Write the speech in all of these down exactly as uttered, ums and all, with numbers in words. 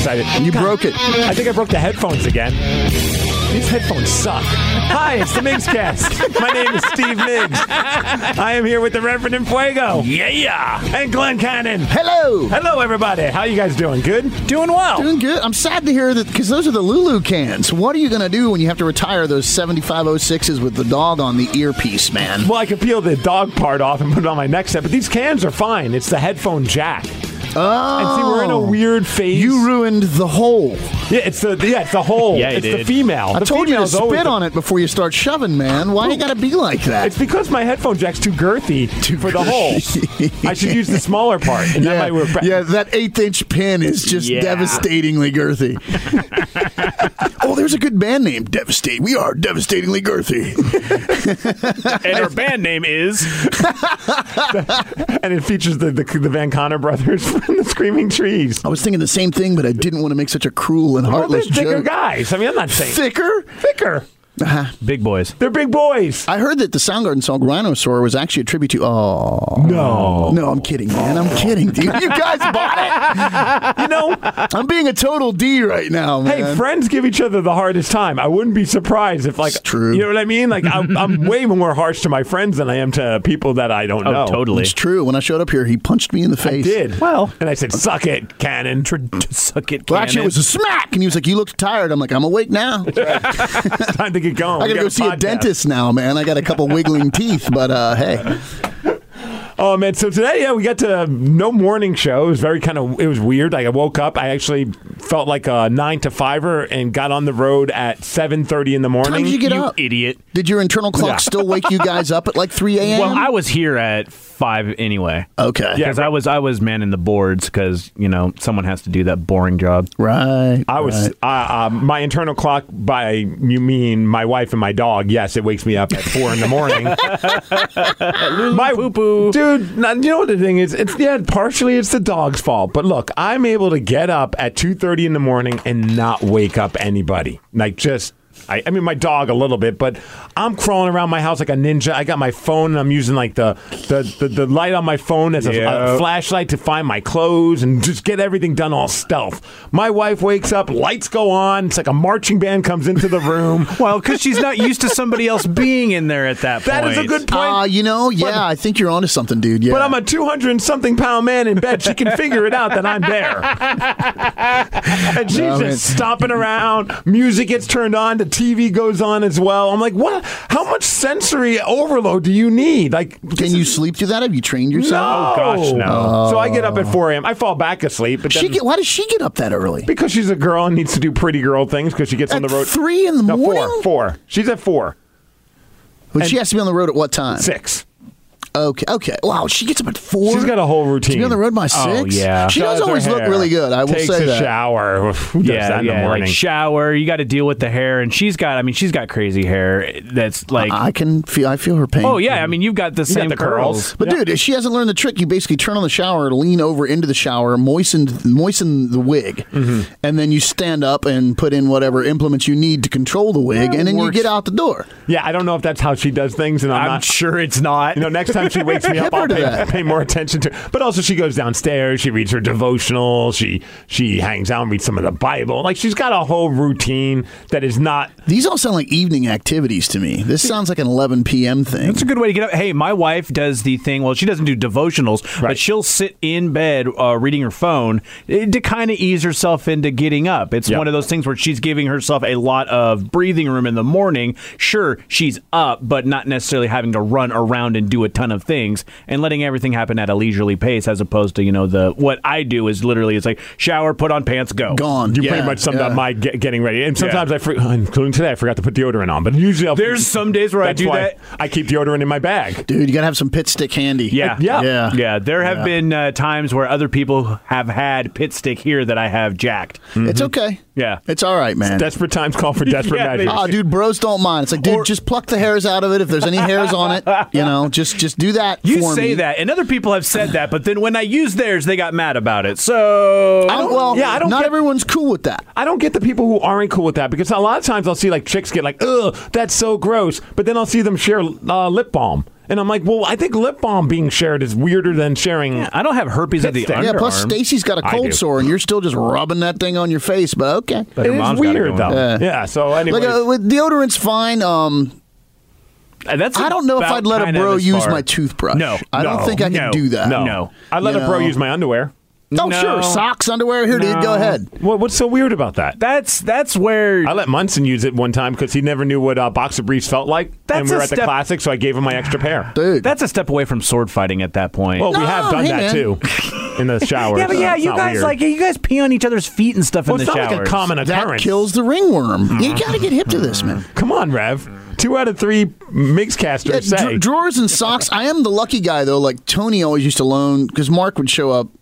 excited. You broke it. I think I broke the headphones again. These headphones suck. Hi, it's the Migscast. My name is Steve Miggs. I am here with the Reverend Enfuego. Yeah. And Glenn Cannon. Hello. Hello, everybody. How you guys doing? Good? Doing well. Doing good. I'm sad to hear that because those are the Lulu cans. What are you going to do when you have to retire those seventy-five oh sixes with the dog on the earpiece, man? Well, I can peel the dog part off and put it on my neck set, but these cans are fine. It's the headphone jack. Oh. And see, we're in a weird phase. You ruined the hole. Yeah, it's the yeah, it's the hole. Yeah, you it's did. the female. I the told you to female's spit on it before you start shoving, man. Why you got to be like that? It's because my headphone jack's too girthy Too for the girthy. hole. I should use the smaller part. And yeah, that might work. yeah, that eighth-inch pin is just Yeah. devastatingly girthy. Oh, there's a good band name, Devastate. We are devastatingly girthy. And our band name is... And it features the, the the Van Conner brothers from the Screaming Trees. I was thinking the same thing, but I didn't want to make such a cruel and Well, they're heartless thicker joke. guys. I mean, I'm not saying Thicker? thicker. Uh-huh. Big boys. They're big boys. I heard that the Soundgarden song Rhinosaur was actually a tribute to... Oh. No. No, I'm kidding, man. I'm kidding, dude. You guys bought it. You know, I'm being a total D right now, man. hey, friends give each other the hardest time. I wouldn't be surprised if, like, It's true. you know what I mean? Like, I'm, I'm way more harsh to my friends than I am to people that I don't Oh, know. totally. It's true. When I showed up here, he punched me in the I face. did. Well. And I said, suck it, Cannon. Suck it, Well, actually, it was a smack. And he was like, you look tired. I'm like, I'm awake now. It's time to get going. I We got to got go a see a podcast. dentist now, man. I got a couple wiggling teeth, but uh, hey. Oh man! So today, yeah, we got to no morning show. It was very kind of. It was weird. Like I woke up, I actually felt like a nine to fiver, and got on the road at seven thirty in the morning. How did you get You up? idiot. Did your internal clock Yeah. still wake you guys up at like three a.m.? Well, I was here at five anyway. Okay. Yeah. Because I was I was manning the boards because, you know, someone has to do that boring job. Right. I was right. uh, uh, my internal clock. By you mean my wife and my dog? Yes, it wakes me up at four in the morning. my poo poo. dude. now, You know what the thing is? It's yeah. Partially, it's the dog's fault. But look, I'm able to get up at two thirty in the morning and not wake up anybody. Like just. I, I mean, my dog a little bit, but I'm crawling around my house like a ninja. I got my phone, and I'm using like the the, the, the light on my phone as a, Yeah. a flashlight to find my clothes and just get everything done all stealth. My wife wakes up, lights go on. It's like a marching band comes into the room. Well, because she's not used to somebody else being in there at that point. That is a good point. Uh, you know, yeah, But- I think you're onto something, dude. Yeah. But I'm a two hundred and something pound man in bed. She can figure it out that I'm there. And she's No, just man. stomping around. Music gets turned on. The T V goes on as well. I'm like, what? How much sensory overload do you need? Like, Can you sleep through that? Have you trained yourself? No. Oh, gosh, no. So I get up at four a.m. I fall back asleep. But She then, get, why does she get up that early? because she's a girl and needs to do pretty girl things because she gets on At the road. three in the no, morning? four. Four. She's at four. But she has to be on the road at what time? Six. Okay. Okay. Wow. She gets up at four. She's got a whole routine. To be on the road by Oh, six. yeah. She does Does her always look hair, really good. I will takes say a that. shower. Who does yeah, that in yeah, the morning? like shower. You got to deal with the hair, and she's got. I mean, she's got crazy hair. That's like. I can feel. I feel her pain. oh yeah, I mean, you've got the got same the curls. curls. But Yeah. dude, if she hasn't learned the trick, you basically turn on the shower, lean over into the shower, moisten moisten the wig, Mm-hmm. and then you stand up and put in whatever implements you need to control the wig, Yeah, and then works. you get out the door. Yeah, I don't know if that's how she does things, and I'm, I'm not sure it's not. You know, next time she wakes me up, Hip her I'll to pay, that. pay more attention to. But also, she goes downstairs. She reads her devotional. She she hangs out and reads some of the Bible. Like she's got a whole routine that is not. These all sound like evening activities to me. This sounds like an eleven p.m. thing. It's a good way to get up. Hey, my wife does the thing. Well, she doesn't do devotionals, Right. but she'll sit in bed uh, reading her phone eh, to kind of ease herself into getting up. It's Yep. one of those things where she's giving herself a lot of breathing room in the morning. Sure, she's up, but not necessarily having to run around and do a ton of things and letting everything happen at a leisurely pace, as opposed to, you know, the what I do is literally it's like shower, put on pants, go. Gone. You Yeah, pretty much summed yeah. up my get, getting ready. And sometimes I, for, including today, I forgot to put deodorant on. But usually, I'll, There's some days where I that's do why that. I keep deodorant in my bag. Dude, you gotta have some pit stick handy. Yeah. Yeah. Yeah. Yeah, there have Yeah. been uh, times where other people have had pit stick here that I have jacked. It's okay. Yeah. It's all right, man. Desperate times call for desperate Yeah, they- measures. Oh, dude, bros don't mind. It's like, dude, Or- just pluck the hairs out of it. If there's any hairs on it, you know, just just do that. You for say me. that, and other people have said that, but then when I use theirs, they got mad about it. So I don't, well, yeah, I don't not get- everyone's cool with that. I don't get the people who aren't cool with that because a lot of times I'll see like chicks get like, ugh, that's so gross. But then I'll see them share uh, lip balm. And I'm like, well, I think lip balm being shared is weirder than sharing. I don't have herpes at the Stick. underarm. Yeah, plus Stacy's got a I do. cold sore, and you're still just rubbing that thing on your face. But okay, But It her is mom's got it weird, going. though. Yeah. Yeah, so anyway. like uh, with deodorant's fine. Um, Uh, That's I don't know if about I'd let a kind of bro as use far- my toothbrush. No, I don't no, think I no, can do that. no. No. I let You a pro know. use my underwear. Oh, No. sure. Socks, underwear. Here, dude, go ahead. What, what's so weird about that? That's that's where I let Munson use it one time because he never knew what uh, boxer briefs felt like. That's and we were a at the step- Classic, so I gave him my extra pair. Dude. that's a step away from sword fighting at that point. Well, we No, have done hey, that man. too in the shower. yeah, but so yeah, it's you not guys weird. like you guys pee on each other's feet and stuff Well, in it's the not showers. like a common that occurrence. kills the ringworm. You got to get hip to this, man. Come on, Rev. Two out of three mix Yeah, casters dra- say. drawers and socks. I am the lucky guy though. Like Tony always used to loan because Mark would show up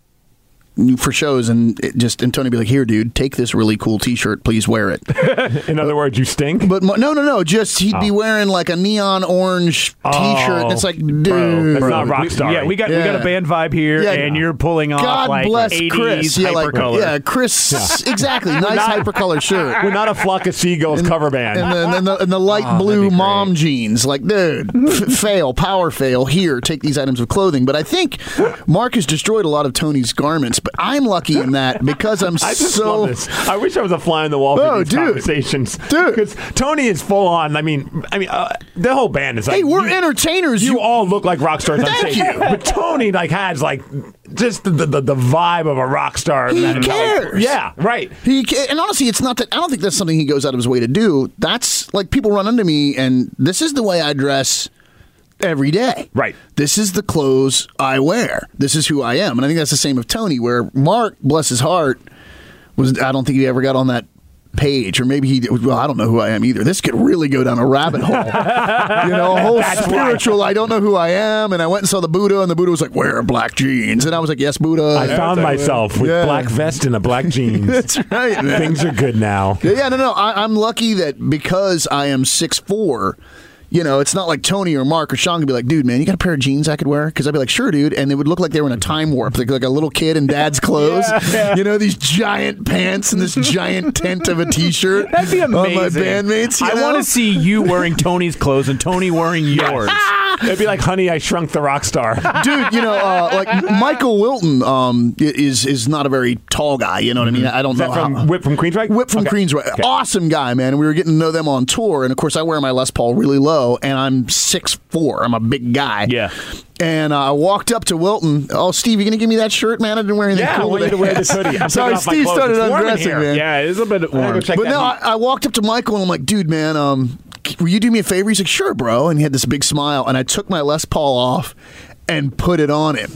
for shows and it just and Tony would be like, "Here, dude, take this really cool T-shirt. Please wear it." In other words, you stink. But mo- no, no, no. Just he'd be wearing like a neon orange T-shirt, and it's like, dude, bro, that's not rock We- star. yeah, we got we Yeah. got a band vibe here, Yeah. and you're pulling off God like bless eighties Chris. Yeah, like, hypercolor. yeah, Chris. Exactly. Nice hypercolor shirt. We're not a Flock of Seagulls cover band. And the, and, the, and the light Oh, blue that'd be mom jeans. Like, dude, f- fail, power fail. Here, take these items of clothing. But I think Mark has destroyed a lot of Tony's garments. But I'm lucky in that because I'm I just so. love this. I wish I was a fly on the wall for Oh, these dude. conversations, Dude. Because Tony is full on. I mean, I mean, uh, the whole band is like. Hey, we're you, entertainers. You all look like rock stars on Thank stage, you. but Tony like has like just the the, the vibe of a rock star. He And, like, cares. yeah, right. He ca- and honestly, it's not that I don't think that's something he goes out of his way to do. That's like people run into me, and this is the way I dress every day. Right. This is the clothes I wear. This is who I am, and I think that's the same of Tony. Where Mark, bless his heart, was I don't think he ever got on that page, or maybe he did. Well, I don't know who I am either. This could really go down a rabbit hole. You know, a whole That's spiritual. I don't know who I am, and I went and saw the Buddha, and the Buddha was like, "Wear black jeans," and I was like, "Yes, Buddha." I found myself with Yeah. black vest and a black jeans. That's right, man. Things are good now. Yeah, yeah, no, no. I, I'm lucky that because I am six foot four, you know, it's not like Tony or Mark or Sean could be like, dude, man, you got a pair of jeans I could wear? Because I'd be like, sure, dude. And it would look like they were in a time warp, like, like a little kid in dad's clothes. Yeah, yeah. You know, these giant pants and this giant tent of a T-shirt. That'd be amazing. Of my bandmates, you I know? want to see you wearing Tony's clothes and Tony wearing yours. It'd be like, honey, I shrunk the rock star. Dude, you know, uh, like Michael Wilton um, is is not a very tall guy. You know what I mean? I don't Is know that from how. Whip from Queensrÿche? Whip from Okay. Queensrÿche. Awesome guy, man. And we were getting to know them on tour. And of course, I wear my Les Paul really low, and I'm six foot four. I'm a big guy. Yeah. And uh, I walked up to Wilton. Oh, Steve, you going to give me that shirt, man? I didn't wear anything Yeah, I cool want you today. to wear this hoodie. I'm Sorry, taking off my Steve clothes. started It's warm in undressing, here. man. Yeah, it's a bit I gotta warm. go check But that no, I, heat. I walked up to Michael and I'm like, dude, man, um, will you do me a favor? He's like, sure, bro. And he had this big smile. And I took my Les Paul off and put it on him.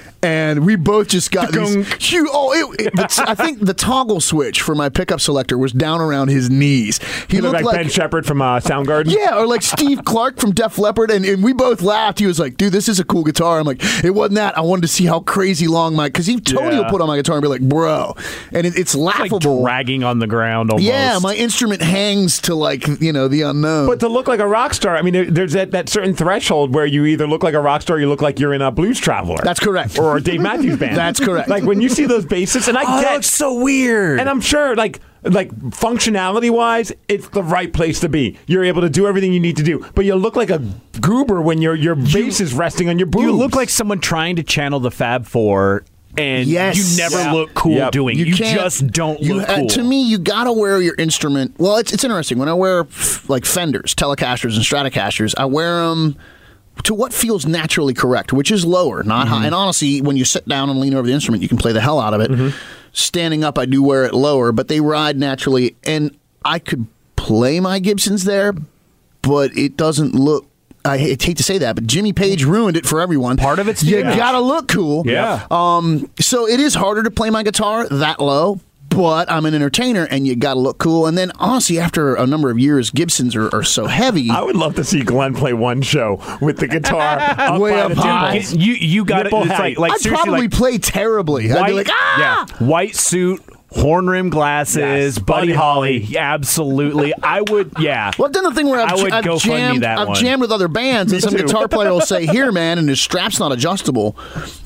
And we both just got these huge. Oh, it, it, the, I think the toggle switch for my pickup selector was down around his knees. He You look looked like, like, Ben Shepherd from uh, Soundgarden. yeah, or like Steve Clark from Def Leppard, and, and we both laughed. He was like, "Dude, this is a cool guitar." I'm like, "It wasn't that. I wanted to see how crazy long my because he Tony Yeah. will put on my guitar and be like, bro," and it, it's Like laughable. dragging on the ground almost. Yeah, my instrument hangs to like you know the unknown. But to look like a rock star, I mean, there, there's that, that certain threshold where you either look like a rock star or you look like you're in a Blues Traveler. That's correct. Or a Dave Matthews Band. That's correct. Like when you see those basses, and I Oh, get that's so weird. And I'm sure, like, like functionality wise, it's the right place to be. You're able to do everything you need to do, but you look like a goober when your your bass is resting on your boobs. you look like someone trying to channel the Fab Four, and Yes. you never Yeah. look cool Yep. doing. You, can't- just don't you, look uh, cool. to me, you gotta wear your instrument. Well, it's it's interesting when I wear f- like Fenders, Telecasters, and Stratocasters. I wear them to what feels naturally correct, which is lower, not Mm-hmm. high. And honestly, when you sit down and lean over the instrument, you can play the hell out of it. Mm-hmm. Standing up, I do wear it lower, but they ride naturally, and I could play my Gibsons there, but it doesn't look. I hate hate to say that, but Jimmy Page ruined it for everyone. Part of it's you image. gotta look cool. Yeah. Um. So it is harder to play my guitar that low, but I'm an entertainer, and you gotta look cool. And then honestly, after a number of years, Gibsons are, are so heavy. I would love to see Glenn play one show with the guitar up Way by up the high. temples. you you got it. Nipple It's like height. like I'd seriously probably like play terribly. I'd white, be like, ah. yeah, white suit, horn rim glasses, Yes, Buddy, Buddy Holly. Holly. Absolutely, I would. Yeah. Well, I've done the thing where I've, I would I've go fund me jammed, that I've one. jammed with other bands, and Me some too. guitar player will say, "Here, man," and his strap's not adjustable.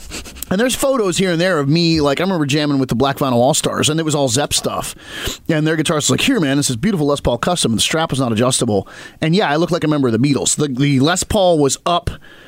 And there's photos here and there of me, like I remember jamming with the Black Vinyl All Stars, and it was all Zepp stuff. And their guitarist was like, "Here, man, this is beautiful Les Paul custom, and the strap was not adjustable." And yeah, I look like a member of the Beatles. The, the Les Paul was up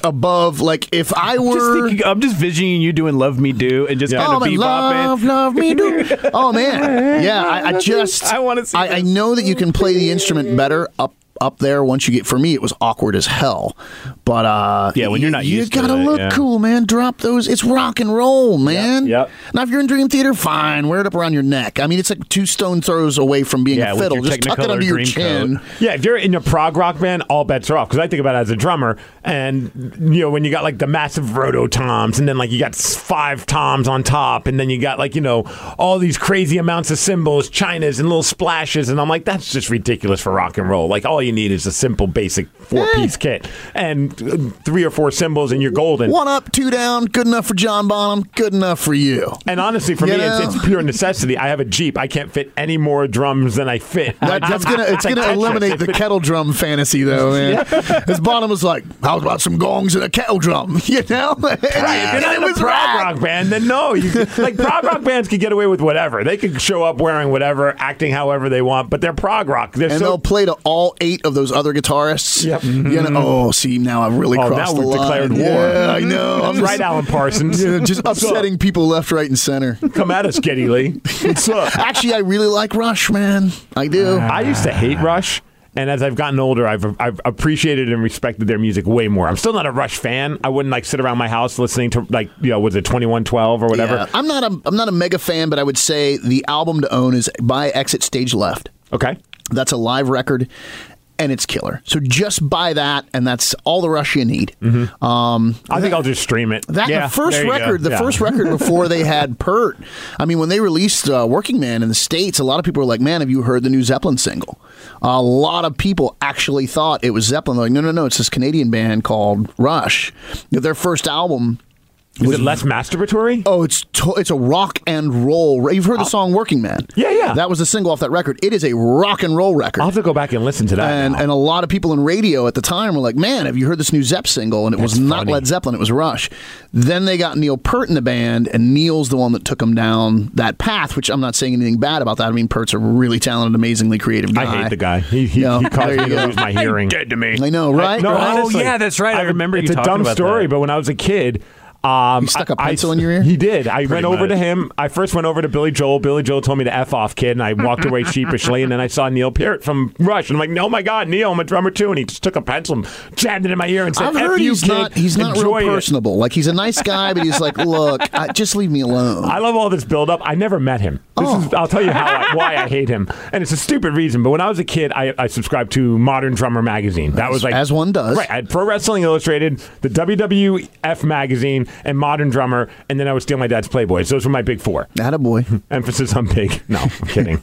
above. Like if I Just were, thinking, I'm just visioning you doing "Love Me Do" and just Yeah. kind oh of man, bebopping. love, love me do. Oh man, yeah. I, I just, I wanna see I, I this. know that you can play the instrument better up. Up there, once you get, for me, it was awkward as hell. But uh, Yeah, when you're not you, used to you gotta it, look yeah. cool, man. Drop those. It's rock and roll, man. yep. Now, if you're in Dream Theater, fine. Wear it up around your neck. I mean, it's like two stone throws away from being Yeah, a with fiddle. your Just tuck it Technicolor under your dream chin. coat. Yeah, if you're in a prog rock band, all bets are off. Because I think about it as a drummer, and you know when you got like the massive roto toms, and then like you got s- five toms on top, and then you got like you know all these crazy amounts of cymbals, chinas, and little splashes, and I'm like, that's just ridiculous for rock and roll. Like all you need is a simple, basic four-piece kit and uh, three or four cymbals, and you're golden. One up, two down. Good enough for John Bonham. Good enough for you. And honestly, for You me, know? it's, it's pure necessity. I have a Jeep. I can't fit any more drums than I fit. That, that's gonna it's like gonna Tetris. eliminate the kettle drum fantasy, though, man. His Bonham was like, "How about some gongs and a kettle drum?" You know, Right, if you're not it in a was prog rad. rock band, then no. You, like prog rock bands can get away with whatever. They can show up wearing whatever, acting however they want, but they're prog rock. They're And so they'll play to all eight of those other guitarists. Yep. You know, oh, see, now I've really Oh, crossed now the we've line. declared war. Yeah, I know. I'm That's right, Alan Parsons. Yeah, just upsetting people left, right, and center. Come at us, Geddy Lee. What's up? Actually, I really like Rush, man. I do. I used to hate Rush, and as I've gotten older, I've I've appreciated and respected their music way more. I'm still not a Rush fan. I wouldn't like sit around my house listening to like you know was it twenty-one twelve or whatever. Yeah, I'm not a I'm not a mega fan, but I would say the album to own is By Exit Stage Left. Okay. That's a live record, and it's killer. So just buy that, and that's all the Rush you need. Um, I think I'll just stream it. That Yeah, the first there you go. record, the Yeah. first record before they had Pert. I mean, when they released uh, Working Man in the States, a lot of people were like, "Man, have you heard the new Zeppelin single?" A lot of people actually thought it was Zeppelin. They're like, no, no, no, it's this Canadian band called Rush. Their first album. Is it less masturbatory? Oh, it's to- it's a rock and roll. You've heard the song "Working Man"? Yeah, yeah. That was the single off that record. It is a rock and roll record. I'll have to go back and listen to that. And now. and a lot of people in radio at the time were like, "Man, have you heard this new Zepp single?" And it was That's not funny. Led Zeppelin; it was Rush. Then they got Neil Peart in the band, and Neil's the one that took them down that path. Which I'm not saying anything bad about that. I mean, Peart's a really talented, amazingly creative guy. I hate the guy. He he, No, he caused there me you to go. lose my hearing. Dead to me. I know, right? No, Right? honestly, yeah, that's right. I remember It's you a talking dumb about story, that. but when I was a kid. Um, You stuck a I- pencil I- in your ear? He did. I went over much. to him. I first went over to Billy Joel. Billy Joel told me to F off, kid, and I walked away sheepishly. And then I saw Neil Peart from Rush, and I'm like, "Oh my God, Neil, I'm a drummer too." And he just took a pencil and jammed it in my ear and said, I've "F heard you, he's kid. not he's not real Enjoy it." personable. Like he's a nice guy, but he's like, "Look, I, just leave me alone." I love all this build up. I never met him. This Oh. is, I'll tell you how I, why I hate him, and it's a stupid reason. But when I was a kid, I, I subscribed to Modern Drummer magazine. That was like as one does. Right. I had Pro Wrestling Illustrated, the W W F magazine, and Modern Drummer, and then I would steal my dad's Playboys. Those were my big four. Attaboy. Emphasis on big. No, I'm kidding.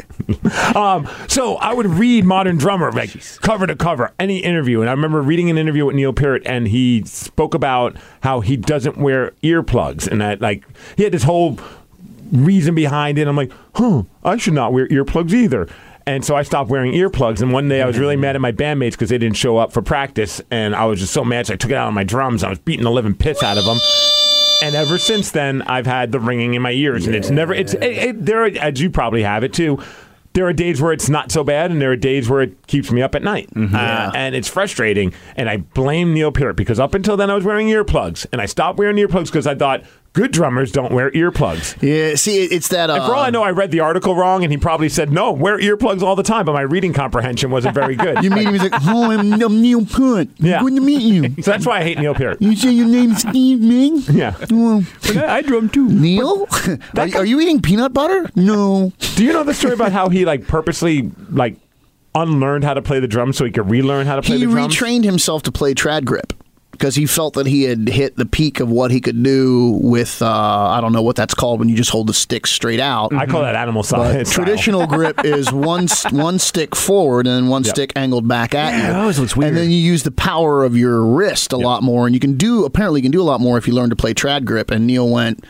um, so I would read Modern Drummer, like cover to cover, any interview. And I remember reading an interview with Neil Peart, and he spoke about how he doesn't wear earplugs, and that like he had this whole reason behind it. I'm like, huh, I should not wear earplugs either. And so I stopped wearing earplugs. And one day I was really mad at my bandmates because they didn't show up for practice. And I was just so mad. So I took it out on my drums. I was beating the living piss out of them. And ever since then, I've had the ringing in my ears. And it's never, it's, it, it, there, are, as you probably have it too, there are days where it's not so bad, and there are days where it keeps me up at night. Uh, and it's frustrating. And I blame Neil Peart because up until then I was wearing earplugs. And I stopped wearing earplugs because I thought, good drummers don't wear earplugs. Yeah, see, it's that. Uh, And for all I know, I read the article wrong, and he probably said, no, wear earplugs all the time, but my reading comprehension wasn't very good. You meet him, he's like, "Oh, I'm, I'm Neil Peart. Yeah. Good to meet you. So that's why I hate Neil Peart. You say your name's Steve Ming? Yeah. Oh, I drum too. Neil? are, are you eating peanut butter? No. Do you know the story about how he like purposely like unlearned how to play the drums so he could relearn how to play He the drums? retrained himself to play trad grip because he felt that he had hit the peak of what he could do with, uh, I don't know what that's called when you just hold the stick straight out. I call that animal But science. traditional grip is one st- one stick forward and one Yep. stick angled back at you. it always looks weird. And then you use the power of your wrist a lot more, and you can do apparently you can do a lot more if you learn to play trad grip. And Neil went,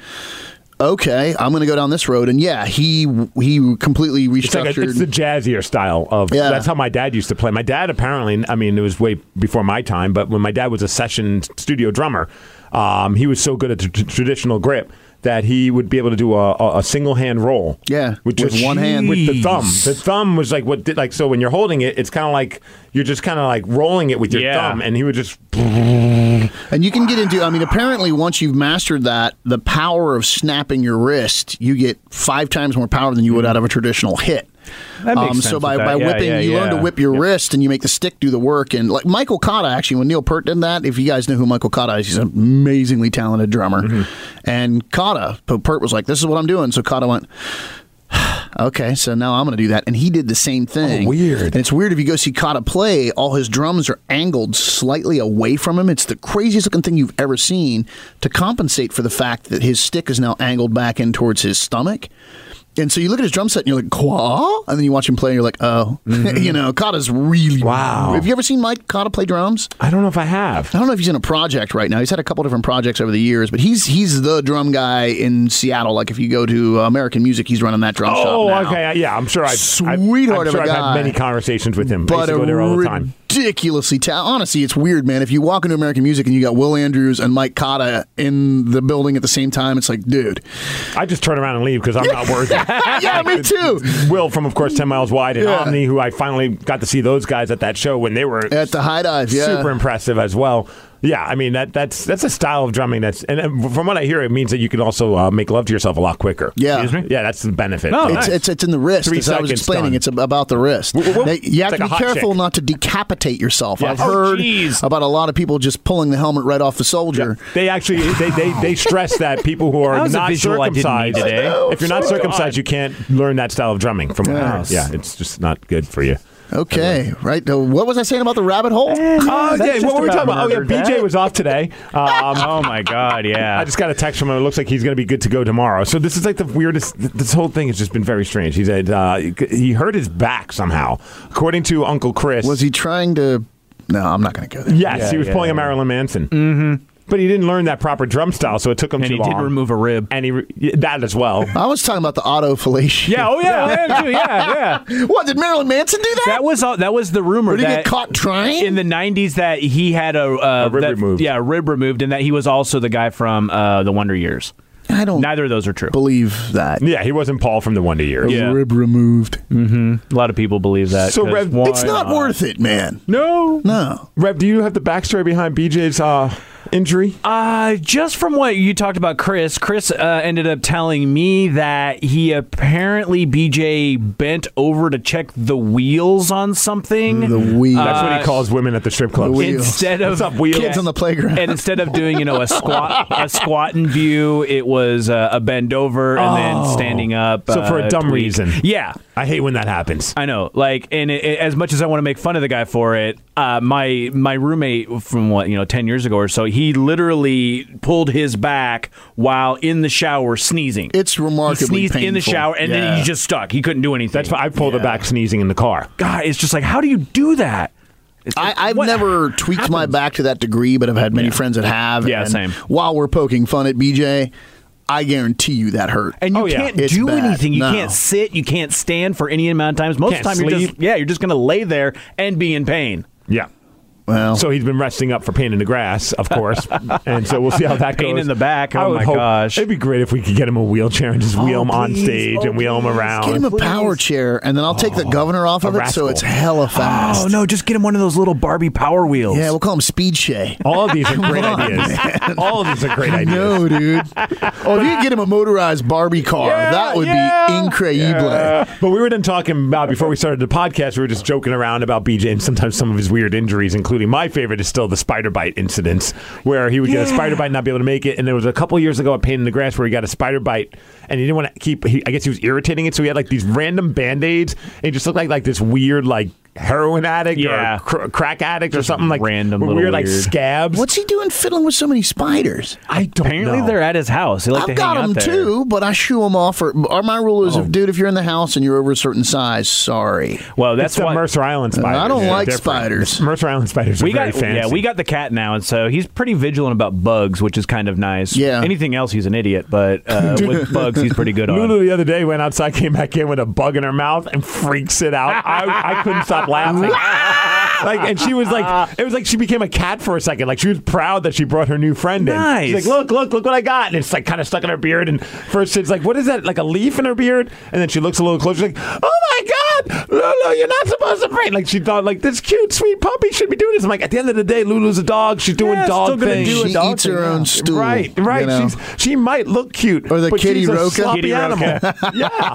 okay, I'm going to go down this road. And yeah, he he completely It's like restructured. a, it's the jazzier style of. Yeah. That's how my dad used to play. My dad apparently, I mean, it was way before my time, but when my dad was a session studio drummer, um, he was so good at the t- traditional grip that he would be able to do a, a, a single hand roll. Yeah, with, with just one hand. with the thumb. The thumb was like what did like so when you're holding it, it's kind of like you're just kind of like rolling it with your Yeah. thumb, and he would just. And you can get into, I mean, apparently once you've mastered that, the power of snapping your wrist, you get five times more power than you would out of a traditional hit. That makes sense so by, with that. by Yeah, whipping, yeah, you learn to yeah. whip your wrist and you make the stick do the work. And like Michael Cotta, actually, when Neil Peart did that, if you guys know who Michael Cotta is, he's an amazingly talented drummer. Mm-hmm. And Cotta, Peart was like, this is what I'm doing. So Cotta went, okay, so now I'm going to do that. And he did the same thing. Oh, weird. And it's weird if you go see Cotta play, all his drums are angled slightly away from him. It's the craziest looking thing you've ever seen to compensate for the fact that his stick is now angled back in towards his stomach. And so you look at his drum set and you're like, Qua? And then you watch him play and you're like, oh. Mm-hmm. You know, Cotta's really. Wow. Have you ever seen Mike Cotta play drums? I don't know if I have. I don't know if he's in a project right now. He's had a couple different projects over the years, but he's he's the drum guy in Seattle. Like if you go to American Music, he's running that drum Oh, shop now. okay, yeah. I'm sure I've. Sweetheart I'm of sure a I've guy. had many conversations with him. I But used to a go there all the time. ridiculously talented. Honestly, it's weird, man. If you walk into American Music and you got Will Andrews and Mike Cotta in the building at the same time, it's like, dude. I just turn around and leave because I'm not worthy. Yeah, me too. Will from, of course, ten miles Wide and Yeah. Omni, who I finally got to see those guys at that show when they were At the High Dive, yeah. super impressive as well. Yeah, I mean that that's that's a style of drumming that's, and uh, from what I hear, it means that you can also uh, make love to yourself a lot quicker. Yeah. Excuse me? Yeah, that's the benefit. Oh, Yeah. It's, nice. it's it's in the wrist. Three As I was seconds explaining, done. it's ab- about the wrist. Whoop, whoop, whoop. They- you have It's to like a be hot careful chick. not to decapitate yourself. Yeah. I've Oh, heard jeez. about a lot of people just pulling the helmet right off the soldier. They actually they, they, they stress that people who That are was a not visual I didn't need circumcised, today. if you're not Oh, circumcised, God. you can't learn that style of drumming. From Yes. yeah, it's just not good for you. Okay, right. Uh, what was I saying about the rabbit hole? Oh yeah, just what were we about talking about? Oh yeah, murdered B J that. was off today. Um, Oh my God! Yeah. I just got a text from him. It looks like he's going to be good to go tomorrow. So this is like the weirdest. This whole thing has just been very strange. He said uh, he hurt his back somehow, according to Uncle Chris. Was he trying to? No, I'm not going to go there. Yes, Yeah, he was yeah, pulling a yeah. Marilyn Manson. Mm-hmm. But he didn't learn that proper drum style, so it took him and too he long. did remove a rib. and he re- yeah, that as well. I was talking about the auto fellatio. Yeah. Oh yeah. I am too. Yeah. Yeah. What did Marilyn Manson do that? That was all, that was the rumor or did he that get caught trying? in the nineties that he had a, uh, A rib that- removed. Yeah, a rib removed, and that he was also the guy from uh, the Wonder Years. I don't Neither of those are true. believe that. Yeah, he wasn't Paul from the Wonder Years. Yeah. Rib removed. A lot of people believe that. So, 'cause Rev, why It's not worth it, man. No. No. Rev, do you have the backstory behind B J's uh, injury? Uh, just from what you talked about, Chris, Chris uh, ended up telling me that he apparently, B J bent over to check the wheels on something. The wheel. That's what he Uh, calls women at the strip club. the wheel. Instead of What's up, wheels? Kids on the playground. and instead of doing, you know, a squat, a squatting view, it was uh, a bend over and then Oh. standing up. So for a uh, dumb tweak. reason. Yeah. I hate when that happens. I know, like, and it, it- as much as I want to make fun of the guy for it, uh, my my roommate from what you know ten years ago or so, he literally pulled his back while in the shower sneezing. It's remarkably he sneezed in the painful. shower, and then Yeah. he just stuck. He couldn't do anything. That's why I pulled it Yeah. back sneezing in the car. God, it's just like, how do you do that? It's I, like, I've what never tweaked my happens? back to that degree, but I've had many friends that have. Yeah, and same. While we're poking fun at B J, I guarantee you that hurt. And you Oh, yeah. can't It's do bad. anything. You No. can't sit. You can't stand for any amount of times. Most of the Can't time, you're sleep. just yeah, you're just going to lay there and be in pain. Yeah. well, So he's been resting up for pain in the grass, of course, and so we'll see how that Pain goes. in the back, I oh would my hope- gosh. It'd be great if we could get him a wheelchair and just wheel him on please. stage Oh, and wheel him please. around. get him a power chair, and then I'll take the governor off of a it, so rascal. it's hella fast. Oh no, just get him one of those little Barbie Power Wheels. Yeah, we'll call him Speed Shay. All of these are great on, ideas. All of these are great ideas. No, dude. Oh, if you could get him a motorized Barbie car, Yeah, that would yeah. be incredible. Uh, but we were then talking about, before we started the podcast, we were just joking around about B J and sometimes some of his weird injuries, including my favorite is still the spider bite incidents, where he would get a spider bite and not be able to make it. And there was a couple years ago at Pain in the Grass where he got a spider bite and he didn't want to keep, he, I guess he was irritating it, so he had like these random Band-Aids and he just looked like like this weird like heroin addict Yeah. or cr- crack addict or Just something like random with little weird like weird. scabs. What's he doing fiddling with so many spiders? I don't Apparently know. they're at his house. They like I've to got hang them out there. too, but I shoo them off. Or, or my rule is, if, dude, if you're in the house and you're over a certain size, sorry. Well, That's that's the why Mercer Island spiders. I don't They're like different. spiders. Mercer Island spiders are we very got fancy. yeah we got the cat now, and so he's pretty vigilant about bugs, which is kind of nice. Yeah. Anything else, he's an idiot, but uh, with bugs, he's pretty good on. Lulu the other day went outside, came back in with a bug in her mouth, and freaks it out. I, I couldn't stop laughing. like, and she was like, it was like she became a cat for a second. Like she was proud that she brought her new friend in. Nice. She's like, look, look, look what I got, and it's like kind of stuck in her beard. And first it's like, what is that? Like a leaf in her beard? And then she looks a little closer, like, oh my God, Lulu, you're not supposed to bring. Like she thought, like this cute, sweet puppy should be doing this. I'm like, at the end of the day, Lulu's a dog. She's doing Yeah, dog still gonna things. do a She dog eats thing, her yeah. own stool. Right, right. you know? She's she might look cute, Or the but kitty she's a Roca. sloppy Kitty animal. Roca.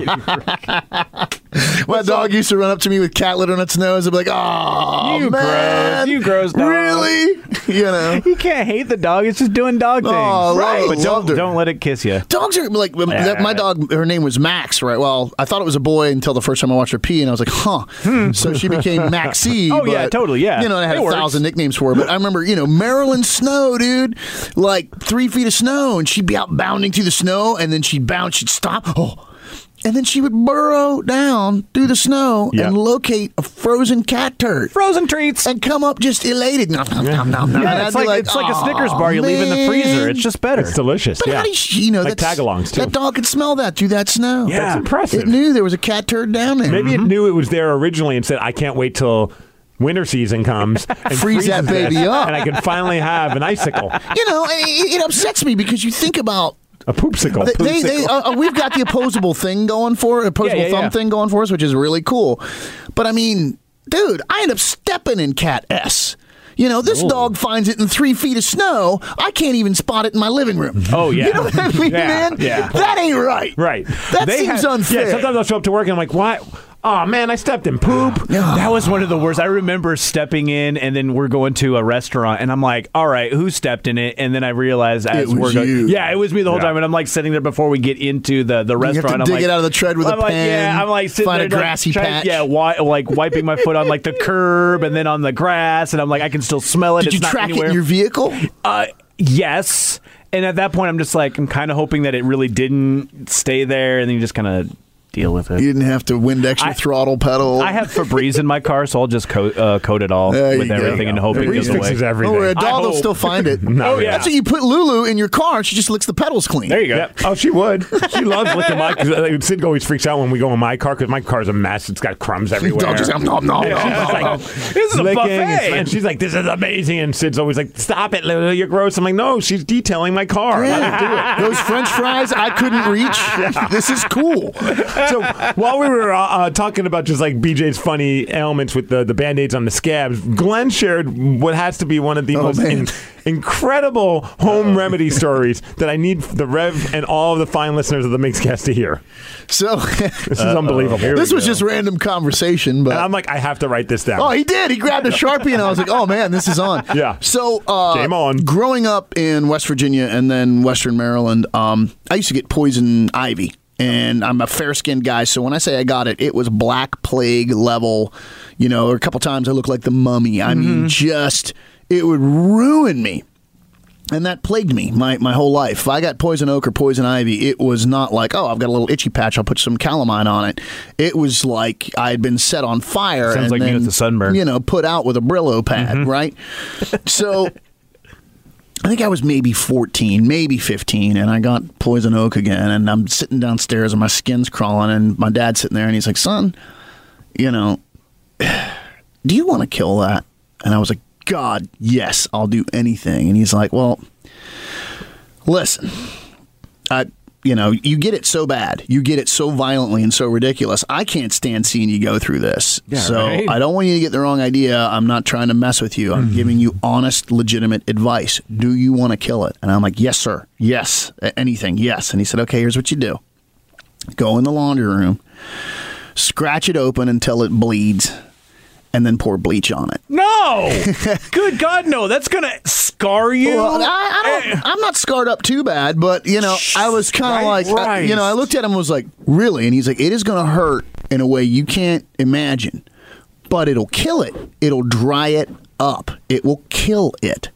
Yeah. My dog used to run up to me with cat litter on its nose and be like, oh, You man. gross. You gross dog. Really? You know? You can't hate the dog. It's just doing dog things. Oh, right. I But loved don't, her. don't let it kiss you. Dogs are like, that- my dog, her name was Max, right? Well, I thought it was a boy until the first time I watched her pee, and I was like, huh. So she became Maxie. Oh, yeah, but, totally, yeah. You know, and I had It a works. thousand nicknames for her. But I remember, you know, Maryland snow, dude, like three feet of snow, and she'd be out bounding through the snow, and then she'd bounce, she'd stop. Oh. And then she would burrow down through the snow Yep. and locate a frozen cat turd. Frozen treats. And come up just elated. Nom, nom, nom, nom, nom. And Yeah, I'd it's be like, it's like a "Aw, Snickers bar you leave in the freezer. man." It's just better. It's delicious. But yeah. how do you, you know, Like that's, tagalongs, too. That dog could smell that through that snow. Yeah. That's impressive. It knew there was a cat turd down there. Maybe it knew it was there originally and said, I can't wait till winter season comes and Freeze that freezes baby this, up. and I can finally have an icicle, You know, it, it upsets me because you think about a poopsicle. they, they, they, uh, we've got the opposable thing going for opposable Yeah, yeah, thumb yeah. thing going for us, which is really cool. But I mean, dude, I end up stepping in cat S. You know, this dog finds it in three feet of snow. I can't even spot it in my living room. Oh, yeah. You know what I mean, Yeah, man? yeah. That ain't right. Right. That They seems had- unfair. Yeah, sometimes I'll show up to work and I'm like, why? Oh, man, I stepped in poop. That was one of the worst. I remember stepping in, and then we're going to a restaurant, and I'm like, "All right, who stepped in it?" And then I realized as It we're was going, you. yeah, it was me the whole Yeah. time. And I'm like sitting there before we get into the the You have restaurant. to I'm dig like, it out of the tread with I'm a like, pen. yeah, I'm like sitting find there a like, grassy trying- patch. yeah, wi- like wiping my foot on like the curb, and then on the grass, and I'm like, I can still smell it. Did it's you not track anywhere. it in your vehicle? Uh, yes. And at that point, I'm just like, I'm kind of hoping that it really didn't stay there, and then you just kind of deal with it. You didn't have to Windex your I- throttle pedal. I have Febreze in my car, so I'll just coat, uh, coat it all There with you go. everything and hope it Febreze goes fixes away. everything. Don't worry, a I dog will hope. still find it. No, Oh, yeah. That's what you put Lulu in your car. She just licks the pedals clean. There you go. Yep. Oh, she would. She loves licking my. Cause Sid always freaks out when we go in my car because my car's a mess. It's got crumbs everywhere. Dog just, nom, nom, nom, Yeah, she's nom, just nom. like, This is a licking, buffet. and she's like, "This is amazing." And Sid's always like, "Stop it, Lulu, you're gross." I'm like, "No, she's detailing my car. Let her do it." Those French fries I couldn't reach. This is cool. So while we were uh, uh, talking about just like B J's funny ailments with the, the Band-Aids on the scabs, Glenn shared what has to be one of the Oh, most man. in- incredible home remedy stories that I need the Rev and all of the fine listeners of the Mixcast to hear. So This is unbelievable. this was just random conversation, but And I'm like, I have to write this down. oh, he did. He grabbed a Sharpie, and I was like, oh man, this is on. Yeah. So uh, Game on. growing up in West Virginia and then Western Maryland, um, I used to get poison ivy. And I'm a fair-skinned guy, so when I say I got it, it was Black Plague level. You know, a couple times I looked like the mummy. I mean, just, it would ruin me. And that plagued me my, my whole life. If I got poison oak or poison ivy, it was not like, oh, I've got a little itchy patch, I'll put some calamine on it. It was like I had been set on fire. Sounds and like me then, with the sunburn. You know, put out with a Brillo pad, right? So I think I was maybe fourteen, maybe fifteen, and I got poison oak again. And I'm sitting downstairs and my skin's crawling, and my dad's sitting there and he's like, son, you know, do you want to kill that? And I was like, God, yes, I'll do anything. And he's like, well, listen, I, you know, you get it so bad, you get it so violently and so ridiculous. I can't stand seeing you go through this. Yeah, so right. I don't want you to get the wrong idea. I'm not trying to mess with you. I'm giving you honest, legitimate advice. Do you want to kill it? And I'm like, yes, sir. Yes. A- Anything. Yes. And he said, okay, here's what you do. Go in the laundry room, scratch it open until it bleeds, and then pour bleach on it. No! Good God, no. That's going to scar you. Well, I, I don't, I'm not scarred up too bad, but, you know, I was kind of Right, like, uh, you know, I looked at him and was like, really? And he's like, it is going to hurt in a way you can't imagine, but it'll kill it. It'll dry it up. It will kill it.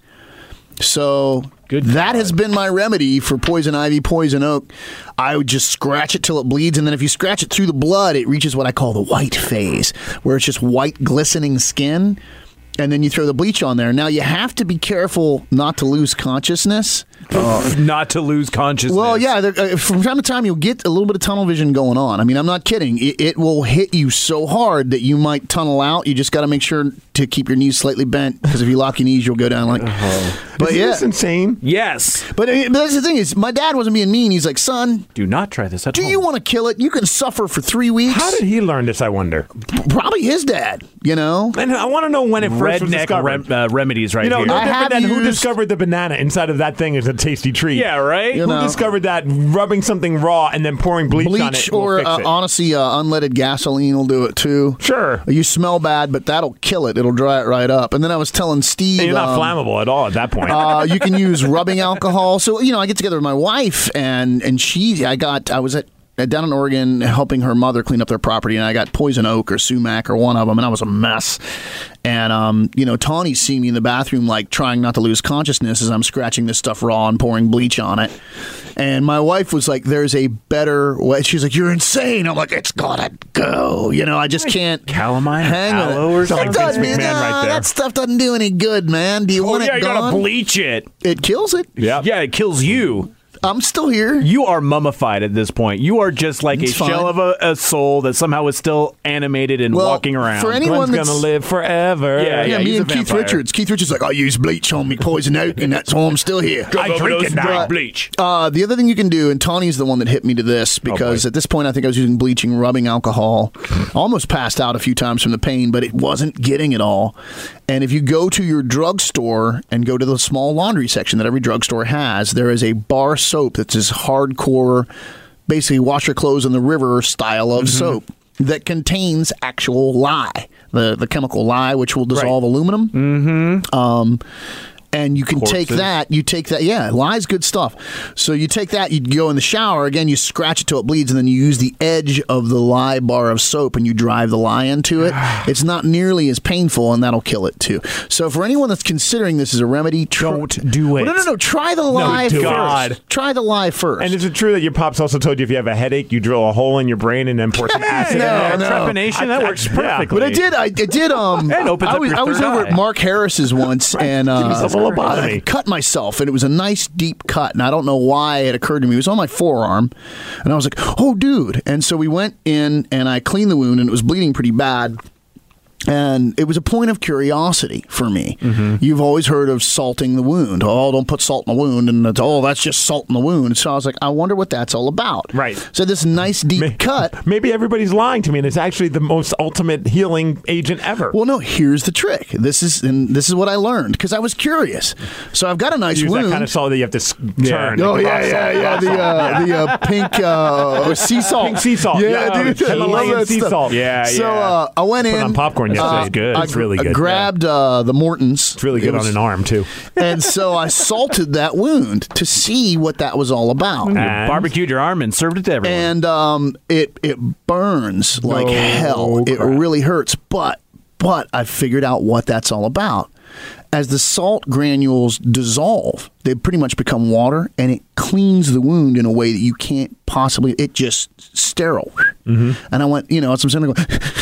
So Good that God. has been my remedy for poison ivy, poison oak. I would just scratch it till it bleeds, and then if you scratch it through the blood, it reaches what I call the white phase, where it's just white, glistening skin, and then you throw the bleach on there. Now, you have to be careful not to lose consciousness. Not to lose consciousness. Well, yeah, there- uh, from time to time, you'll get a little bit of tunnel vision going on. I mean, I'm not kidding. It, it will hit you so hard that you might tunnel out. You just got to make sure to keep your knees slightly bent because if you lock your knees, you'll go down like. Uh-huh. But Isn't yeah, this insane. Yes. but, but that's the thing is, my dad wasn't being mean. He's like, son, Do not try this at do home. you want to kill it? You can suffer for three weeks. How did he learn this? I wonder. Probably his dad. You know. And I want to know when it first was Redneck discovered. rem- uh, remedies right You know, here. no I different have than who used- discovered the banana inside of that thing is a tasty treat. yeah, right? You Who know. discovered that rubbing something raw and then pouring bleach, on Bleach it will or fix uh, it? honestly, uh, unleaded gasoline will do it too. Sure. You smell bad, but that'll kill it. It'll dry it right up. And then I was telling Steve, And you're not um, flammable at all at that point. uh, you can use rubbing alcohol. So you know, I get together with my wife, and and she, I got, I was at. down in Oregon helping her mother clean up their property, and I got poison oak or sumac or one of them, and I was a mess. And, um, you know, Tawny's seeing me in the bathroom, like, trying not to lose consciousness as I'm scratching this stuff raw and pouring bleach on it. And my wife was like, there's a better way. She's like, you're insane. I'm like, it's gotta go. You know, I just can't Calamine or hang with aloe it. or That something? doesn't- Vince McMahon no, right there. That stuff doesn't do any good, man. Do you Oh, want yeah, it you gotta gone? bleach it. It kills it. yeah. Yeah, it kills you. I'm still here. You are mummified at this point. You are just like It's a fine. shell of a, a soul that somehow is still animated and Well, walking around. for any- anyone Glenn's that's- gonna live forever. Yeah, Yeah, he's me a and Keith vampire. Richards. Keith Richards is like, I use bleach on me poison oak, and that's why I'm still here. I drink it now. bleach. Uh, the other thing you can do, and Tawny's the one that hit me to this because boy. at this point I think I was using bleaching, rubbing alcohol, almost passed out a few times from the pain, but it wasn't getting it all. And if you go to your drugstore and go to the small laundry section that every drugstore has, there is a bar soap that's this hardcore, basically wash your clothes in the river style of soap that contains actual lye, the the chemical lye, which will dissolve aluminum. Mm-hmm. Um, and you can take Corpses. that, you take that, yeah, lie's good stuff. So you take that, you go in the shower, again, you scratch it till it bleeds, and then you use the edge of the lye bar of soap and you drive the lye into it. It's not nearly as painful, and that'll kill it too. So for anyone that's considering this as a remedy, tr- Don't do it. Well, no, no, no, try the lye do it. first. God. Try the lye first. And is it true that your pops also told you if you have a headache, you drill a hole in your brain and then pour some acid No, in there? no. Trepanation, that I- works yeah. perfectly. But I did. I, I did. Um, And opens I up was, your I was third over eye. at Mark Harris's once, and uh, yourself a lobotomy. I cut myself, and it was a nice deep cut. And I don't know why it occurred to me. It was on my forearm, and I was like, "Oh, dude!" And so we went in, and I cleaned the wound, and it was bleeding pretty bad. And it was a point of curiosity for me. Mm-hmm. You've always heard of salting the wound. Oh, don't put salt in the wound. And it's, oh, that's just salt in the wound. So I was like, I wonder what that's all about. Right. So this nice deep May- cut. Maybe everybody's lying to me, and it's actually the most ultimate healing agent ever. Well, no, here's the trick. This is and this is what I learned because I was curious. So I've got a nice Use wound. that kind of salt that you have to s- Yeah. turn. Oh like yeah, rock yeah, salt. yeah. The uh, the uh, pink uh, sea salt. Pink sea salt. Yeah, Yeah, dude. I love Himalayan that sea stuff. salt. Yeah, So yeah. uh, I went in Put on popcorn yesterday. uh, It's good. I It's really I good. grabbed uh, the Mortons. It's really It good was- on an arm too. And so I salted that wound to see what that was all about. You And- barbecued your arm and served it to everyone. And um, it it burns like Oh, hell. It crap. really hurts. But but I figured out what that's all about. As the salt granules dissolve, they pretty much become water, and it cleans the wound in a way that you can't possibly. It just sterile. Mm-hmm. And I went, you know, as I'm sitting there going.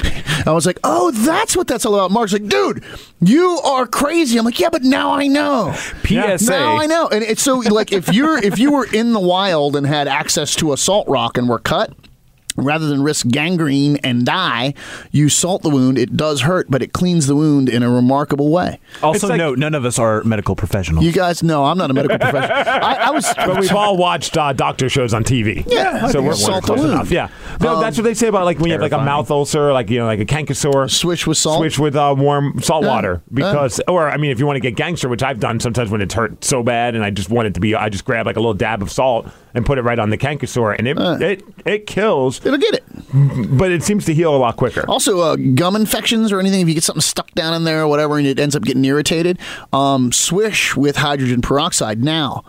I was like, oh, that's what that's all about. Mark's like, dude, you are crazy. I'm like, yeah, but now I know. P S A. Now I know. And it's so like if you're if you were in the wild and had access to a salt rock and were cut, rather than risk gangrene and die, you salt the wound. It does hurt, but it cleans the wound in a remarkable way. Also, It's like- note, none of us are medical professionals. You guys know I'm not a medical professional. I, I was. But we've all watched uh, doctor shows on T V. Yeah, I so think we're, it's we're salt close the wound. enough. Yeah, no, Um, that's what they say about like when you have like a terrifying. mouth ulcer, like you know, like a canker sore. Swish with salt? Swish with uh, warm salt Yeah. water because, or I mean, if you want to get gangster, which I've done sometimes when it's hurt so bad, and I just want it to be, I just grab like a little dab of salt and put it right on the canker sore, and it Uh. it it kills, It'll get it. but it seems to heal a lot quicker. Also, uh, gum infections or anything, if you get something stuck down in there or whatever and it ends up getting irritated, um, swish with hydrogen peroxide. Now,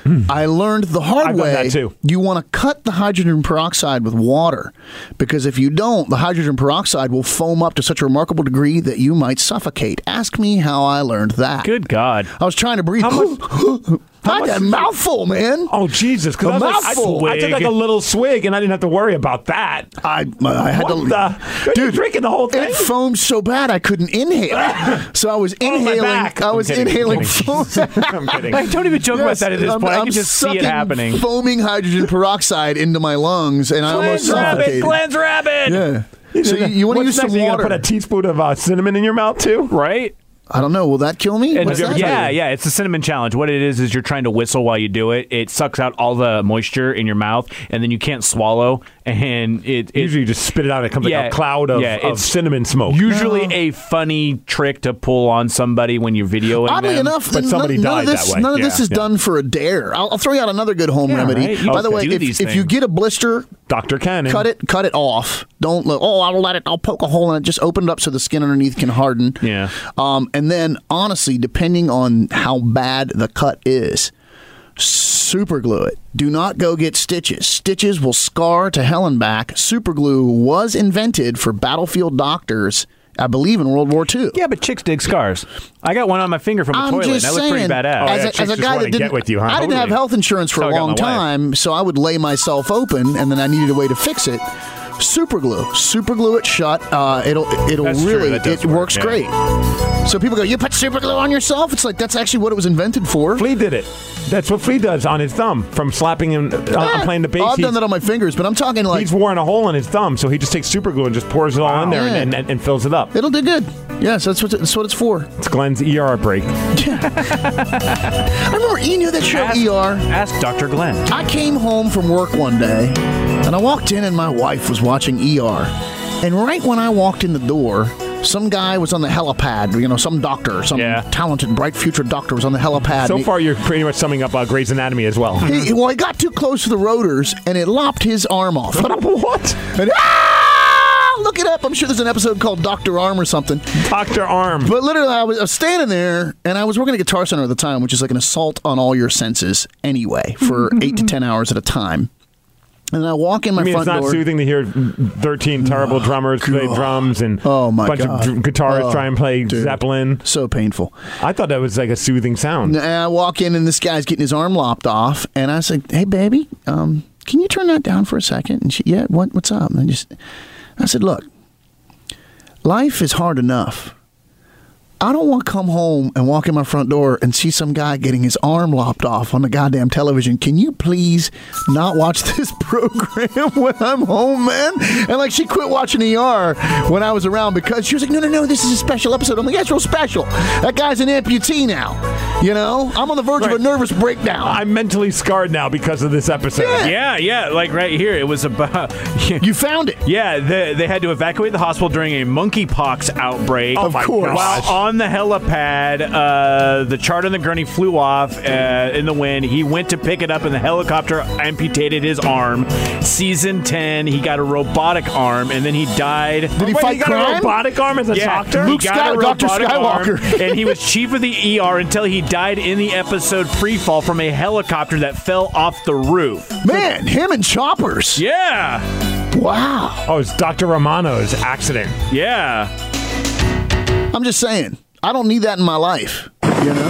I learned the hard I've done way. that too. You want to cut the hydrogen peroxide with water because if you don't, the hydrogen peroxide will foam up to such a remarkable degree that you might suffocate. Ask me how I learned that. Good God. I was trying to breathe. How much- I had a mouthful, man. Oh Jesus! Because A I, was like, I, mouthful. I took like a little swig, and I didn't have to worry about that. I, I had What to. the? Are you Dude, drinking the whole thing? It foamed so bad I couldn't inhale. So I was Oh, my inhaling. back. I I'm was kidding, I'm inhaling. kidding. foam. I'm kidding. I don't even joke about Yes, that at this I'm- point. I I'm can just see it sucking happening. Foaming hydrogen peroxide into my lungs, and I almost Glenn's rabbit! suffocated. Glenn's rabbit! Yeah. So you, you want to What's use some next? You water? gonna put a teaspoon of uh, cinnamon in your mouth too? Right? I don't know. Will that kill me? And What's that? yeah, yeah, it's the cinnamon challenge. What it is is you're trying to whistle while you do it. It sucks out all the moisture in your mouth, and then you can't swallow. And it, it Usually you just spit it out. It comes Yeah, like a cloud of, yeah, of it's cinnamon smoke. usually a funny trick to pull on somebody when you're videoing Oddly them. enough, but none, somebody none died of this, that way. none of this Yeah, is yeah. done for a dare. I'll, I'll throw you out another good home Yeah, remedy. right? You By the can way, do if, these if you things. get a blister, Doctor Cannon. cut it, cut it off. Don't look. Oh, I'll let it. I'll poke a hole in it. Just open it up so the skin underneath can harden. Yeah. Um, and then honestly, depending on how bad the cut is, super glue it. Do not go get stitches. Stitches will scar to hell and back. Super glue was invented for battlefield doctors, I believe, in World War Two. Yeah, but chicks dig scars. I got one on my finger from a I'm toilet. just That looked saying, pretty badass. Oh, as, yeah, a, chicks as a just guy wanna that didn't, get with you, huh? I didn't have Totally. health insurance for That's a how I got long my wife. time, so I would lay myself open, and then I needed a way to fix it. Super glue, super glue it shut. Uh, it'll it'll That's true, really that does it work, works yeah. great. So people go, you put super glue on yourself? It's like that's actually what it was invented for. Flea did it. That's what Flea does on his thumb from slapping him uh, on playing the bass. Oh, I've He's- done that on my fingers, but I'm talking like He's worn a hole in his thumb, so he just takes super glue and just pours it all in there Yeah. and, and, and fills it up. it'll do good. Yes, that's what that's what it's for. It's Glenn's E R break. I remember you knew that show Ask, E R. ask Doctor Glenn. I came home from work one day, and I walked in, and my wife was watching E R. And right when I walked in the door, some guy was on the helipad. You know, some doctor, some Yeah. talented, bright future doctor was on the helipad. So and he- far, you're pretty much summing up uh, Grey's Anatomy as well. he, well, he got too close to the rotors, and it lopped his arm off. What? And, ah! Look it up. I'm sure there's an episode called Doctor Arm or something. Doctor Arm. But literally, I was, I was standing there, and I was working at Guitar Center at the time, which is like an assault on all your senses anyway, for eight to ten hours at a time. And I walk in my I mean, front it's not door. soothing to hear thirteen terrible drummers play drums and Oh, my a bunch God. of dr- guitarists Oh, try and play dude. Zeppelin. So painful. I thought that was like a soothing sound. And I walk in, and this guy's getting his arm lopped off, and I said, "Hey, baby, um, can you turn that down for a second?" And she, "Yeah, what? What's up?" And I just, I said, "Look, life is hard enough. I don't want to come home and walk in my front door and see some guy getting his arm lopped off on the goddamn television. Can you please not watch this program when I'm home, man?" And like, she quit watching E R when I was around because she was like, "No, no, no, this is a special episode." I'm like, "Yeah, it's real special. That guy's an amputee now. You know, I'm on the verge of Right. a nervous breakdown." I'm mentally scarred now because of this episode. Yeah, yeah, like right here. It was about. You found it. Yeah, they, they had to evacuate the hospital during a monkeypox outbreak. Oh, my course. gosh. While on the helipad, uh, the chart on the gurney flew off uh, in the wind. He went to pick it up, and the helicopter amputated his arm. Season ten, he got a robotic arm, and then he died. Did he Wait, fight you got crime? a robotic arm as a Yeah, doctor? Luke he got Sky- a Doctor robotic Skywalker. arm, and he was chief of the E R until he died in the episode Pre-Fall from a helicopter that fell off the roof. Man, him and choppers. Yeah, Wow. Oh, it's Doctor Romano's accident. yeah. I'm just saying, I don't need that in my life. You know?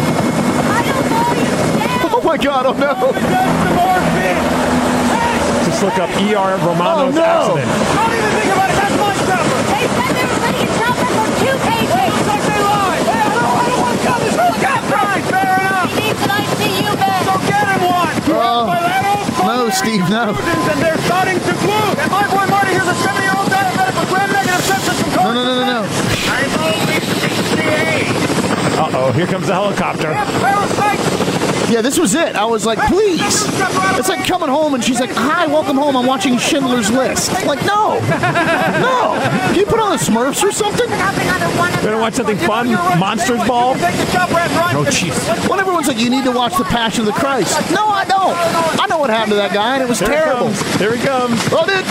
Oh my God! Oh no! Just look up E R Romano's Oh, no. accident. Don't even think about it. That's my chopper. They said they were putting a chopper for two pages. Looks like they lied. Hey, I don't, I don't want to come this whole got right. Fair enough. He needs an I C U bed. So get him one. Oh. Bilateral No, Steve, no. fusions, and they're starting to glue. And my boy Marty here's a seventy-year-old diabetic with gram-negative sepsis from No, no, no, no, no. I'm only sixty-eight. Uh-oh, here comes the helicopter. Have parasites. Yeah, this was it. I was like, please. It's like coming home and she's like, "Hi, welcome home. I'm watching Schindler's List." Like, no, no. Can you put on the Smurfs or something? Nothing under one of We don't want something fun? You're right. Monsters Hey, Ball? you can take the chopper and run. Oh, jeez. When everyone's like, "You need to watch The Passion of the Christ." No, I don't. I know what happened to that guy, and it was Here terrible. He comes. Here he comes. Oh, dude.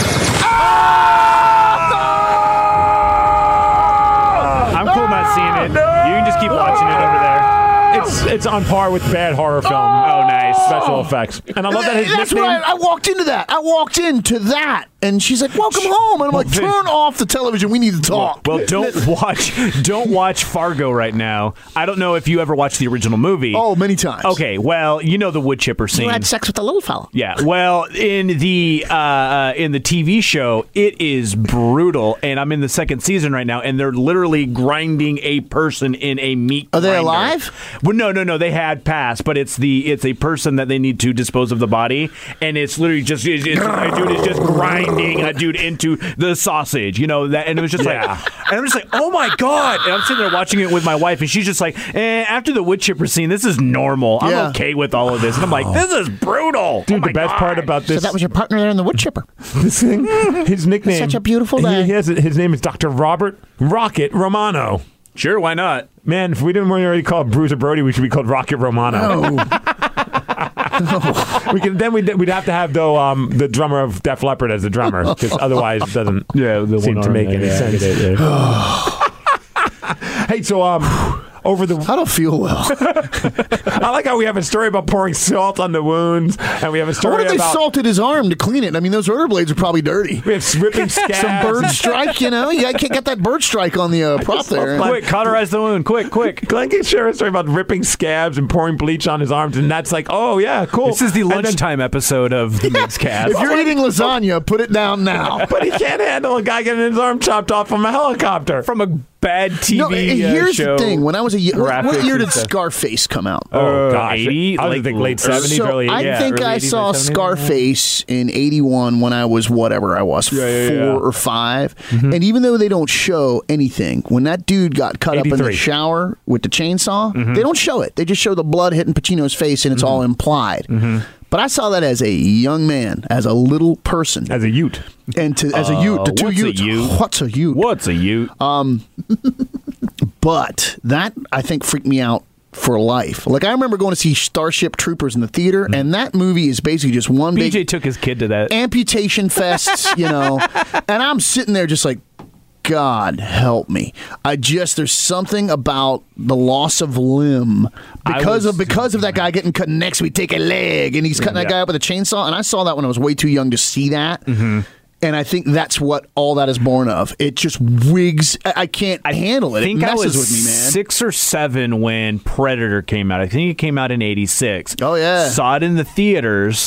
I'm cool not seeing it. You can just keep watching it over there. It's it's on par with bad horror film. Oh, nice. Special effects. And I love that his That's nickname. right. I walked into that. I walked into that, and she's like, "Welcome home," and I'm like, Well, "Turn off the television. We need to talk." Well, don't watch don't watch Fargo right now. I don't know if you ever watched the original movie. Oh, many times. Okay, well, you know the wood chipper scene. You had sex with the little fella. Yeah, well, in the uh, uh, in the T V show, it is brutal, and I'm in the second season right now, and they're literally grinding a person in a meat. Are they grinder. alive? Well, no, no, no. They had passed, but it's the it's a person that they need to dispose of the body, and it's literally just it's, it's, dude is just grinding grinding a dude into the sausage, you know, that, and it was just Yeah. like, and I'm just like, oh my God. And I'm sitting there watching it with my wife, and she's just like, eh, after the wood chipper scene, this is normal. I'm Yeah. okay with all of this. And I'm like, this is brutal. Dude, Oh my the best God. part about So this, that was your partner there in the wood chipper. this thing, his nickname. Such a beautiful he- day. He has, his name is Doctor Robert Rocket Romano. Sure, why not? Man, if we didn't already call Bruiser Brody, we should be called Rocket Romano. We can then we'd, we'd have to have though um, the drummer of Def Leppard as the drummer because otherwise it doesn't Yeah, the seem one to arm make there, any yeah, sense. I get it, Hey, so um, over the I don't feel well. I like how we have a story about pouring salt on the wounds, and we have a What story if they about salted his arm to clean it? I mean, those rotor blades are probably dirty. we have ripping scabs. Some bird and- strike, you know? You can't get that bird strike on the uh, prop there. Quick, cauterize the wound. Quick, quick. Glenn can share a story about ripping scabs and pouring bleach on his arms, and that's like, oh yeah, cool. This is the And then- lunchtime episode of the Mixed Cast. If you're eating lasagna, put it down now. but he can't handle a guy getting his arm chopped off from a helicopter. From a bad T V No, uh, here's show. the thing. When I was a year, what, what graphics year and did stuff. Scarface come out? Oh, Uh, gosh. eighty? I would Like, think late seventies, So early I eighties. yeah, think early I eighties, saw late seventies, Scarface in eighty-one when I was whatever I was, Yeah, yeah, four yeah. or five. And even though they don't show anything, when that dude got cut up in the eighty-three. shower with the chainsaw, they don't show it. They just show the blood hitting Pacino's face, and it's all implied. But I saw that as a young man, as a little person, As a Ute. and to, as a Ute, the two what's a Utes. Ute? What's a Ute? What's a Ute? But that, I think, freaked me out for life. Like, I remember going to see Starship Troopers in the theater, and that movie is basically just one B J big took his kid to that. amputation fest, you know. And I'm sitting there just like, God help me. I just, there's something about the loss of limb because was- of because of that guy getting cut next. We take a leg, and he's cutting that Yeah. guy up with a chainsaw. And I saw that when I was way too young to see that. And I think that's what all that is born of. It just wigs. I, I can't handle it. I think it I messes was with me, man. six or seven when Predator came out. I think it came out in eighty-six. Oh, yeah. Saw it in the theaters.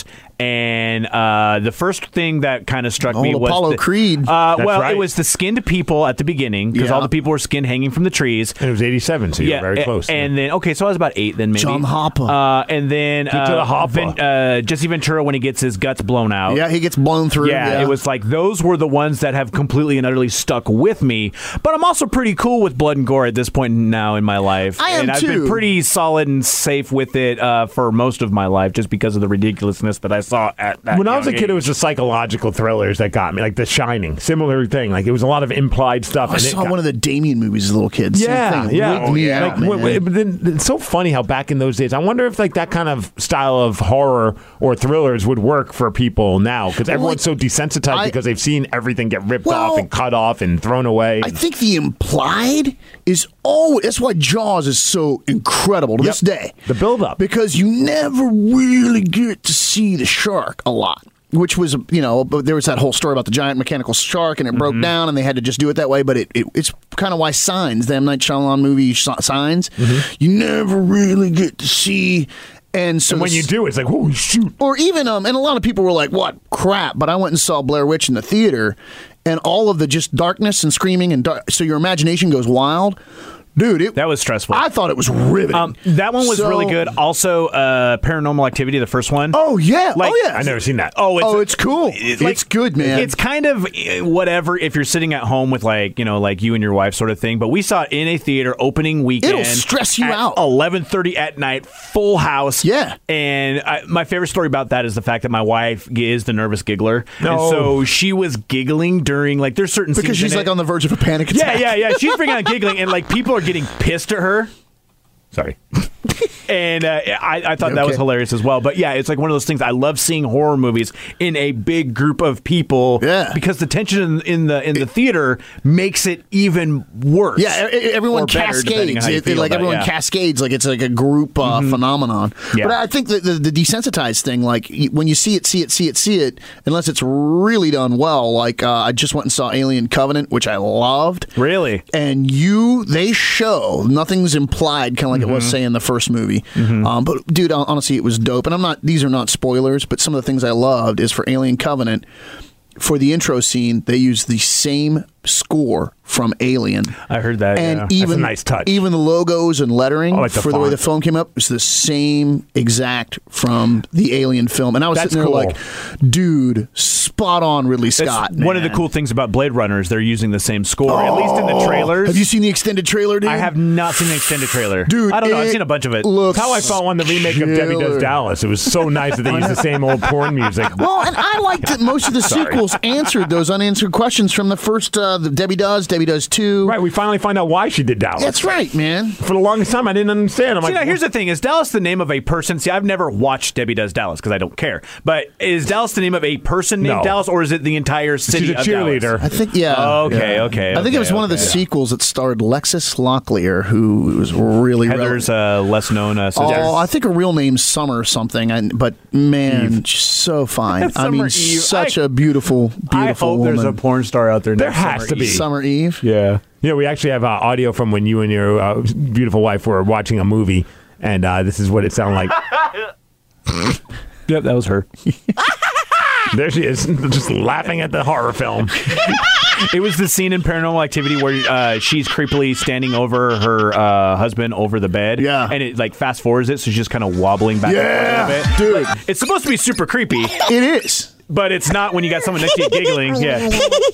And uh, the first thing that kind of struck me Old was Apollo the- Creed. Uh, That's well, right. it was the skinned people at the beginning because Yeah. all the people were skinned hanging from the trees. And it was eighty-seven, so you were very a- close. And then okay, so I was about eight then maybe. John Hopper. Uh, and then to the uh, Hopper. Vin- uh, Jesse Ventura when he gets his guts blown out. Yeah, he gets blown through. Yeah, it was like those were the ones that have completely and utterly stuck with me. But I'm also pretty cool with blood and gore at this point now in my life. I am and I've too. been pretty solid and safe with it uh, for most of my life just because of the ridiculousness that I saw at that when I was a young kid, it age. was the psychological thrillers that got me, like The Shining. Similar thing. Like, it was a lot of implied stuff. I and it saw got- one of the Damien movies as a little kid. Same Yeah, thing. yeah, Wigged me out, Like, man. w- w- but then it's so funny how back in those days, I wonder if like that kind of style of horror or thrillers would work for people now because everyone's so desensitized I- because they've seen everything get ripped Well, off and cut off and thrown away. I think the implied is always, that's why Jaws is so incredible to Yep. this day. The build-up. Because you never really get to see the shark a lot. Which was, you know, there was that whole story about the giant mechanical shark and it broke down and they had to just do it that way. But it, it it's kind of why Signs, the M. Night Shyamalan movie Signs, you never really get to see. And so and when the you do, it's like, holy shoot. or even um and a lot of people were like, what crap, but I went and saw Blair Witch in the theater and all of the just darkness and screaming and dark, so your imagination goes wild, dude. It, That was stressful. I thought it was riveting. Um, that one was So- really good. Also, uh, Paranormal Activity, the first one. Oh yeah, Like, oh yeah. I never seen that. Oh, it's, Oh, it's cool. It's, It's good, man. It's kind of eh, whatever if you're sitting at home with like you know like you and your wife sort of thing. But we saw it in a theater opening weekend. It'll stress you at out. eleven thirty at night, full house. Yeah. And I, my favorite story about that is the fact that my wife is the nervous giggler, No. and so she was giggling during like there's certain because scenes in she's like it- on the verge of a panic yeah attack. yeah yeah she's bringing out giggling and like people are getting pissed at her. Sorry. And uh, I, I thought that was Okay. hilarious as well. But yeah, it's like one of those things. I love seeing horror movies in a big group of people. Yeah. because the tension in, in the in the theater makes it even worse. Yeah, e- e- everyone Or better, depending on cascades. how you It- feel like about it, everyone yeah. cascades. Like it's like a group uh, phenomenon. Yeah. But I think that the, the desensitized thing, like y- when you see it, see it, see it, see it, unless it's really done well. Like uh, I just went and saw Alien Covenant, which I loved. Really? And you, they show nothing's implied, kind of like it was say in the first movie. Um, but dude, hon- honestly, it was dope. And I'm not; these are not spoilers, but some of the things I loved is for Alien Covenant. For the intro scene, they use the same score from Alien. I heard that. And yeah. even That's a nice touch. even the logos and lettering Oh, like the for the way font. the phone came up is the same exact from the Alien film. And I was That's sitting there cool. like, dude, spot on Ridley That's Scott. one of the man. cool things about Blade Runner is they're using the same score, at least in the trailers. Have you seen the extended trailer, dude? I have not seen the extended trailer. Dude, I don't know. I've it seen a bunch of it. looks That's how I felt on the remake of Debbie Does killer. Dallas. It was so nice that they used the same old porn music. Well, and I liked that most of the sequels answered those unanswered questions from the first uh, the Debbie Does, Debbie Does two. Right, we finally find out why she did Dallas. That's right, man. For the longest time, I didn't understand. I'm See, like, now here's the thing: is Dallas the name of a person? See, I've never watched Debbie Does Dallas because I don't care. But is Dallas the name of a person named No. Dallas, or is it the entire city? she's a of cheerleader. I think, yeah. Okay, yeah. okay, I think it was okay, one of the okay. sequels that starred Lexus Locklear, who was really Heather's relevant. uh, less known. Uh, Oh, sister. I think her real name's Summer something, and, but man, she's so fine. I Summer mean, Eve. such I- a beautiful, beautiful I hope woman. there's a porn star out there. There named has Summer to be. Eve. Summer Eve. Yeah. You know, we actually have uh, audio from when you and your uh, beautiful wife were watching a movie, and uh, this is what it sounded like. Yep, that was her. There she is, just laughing at the horror film. It was the scene in Paranormal Activity where uh, she's creepily standing over her uh, husband over the bed. Yeah. And it like fast forwards it, so she's just kind of wobbling back Yeah, and forth a bit. dude. It's supposed to be super creepy, It is. but it's not when you got someone next to you giggling. Yeah.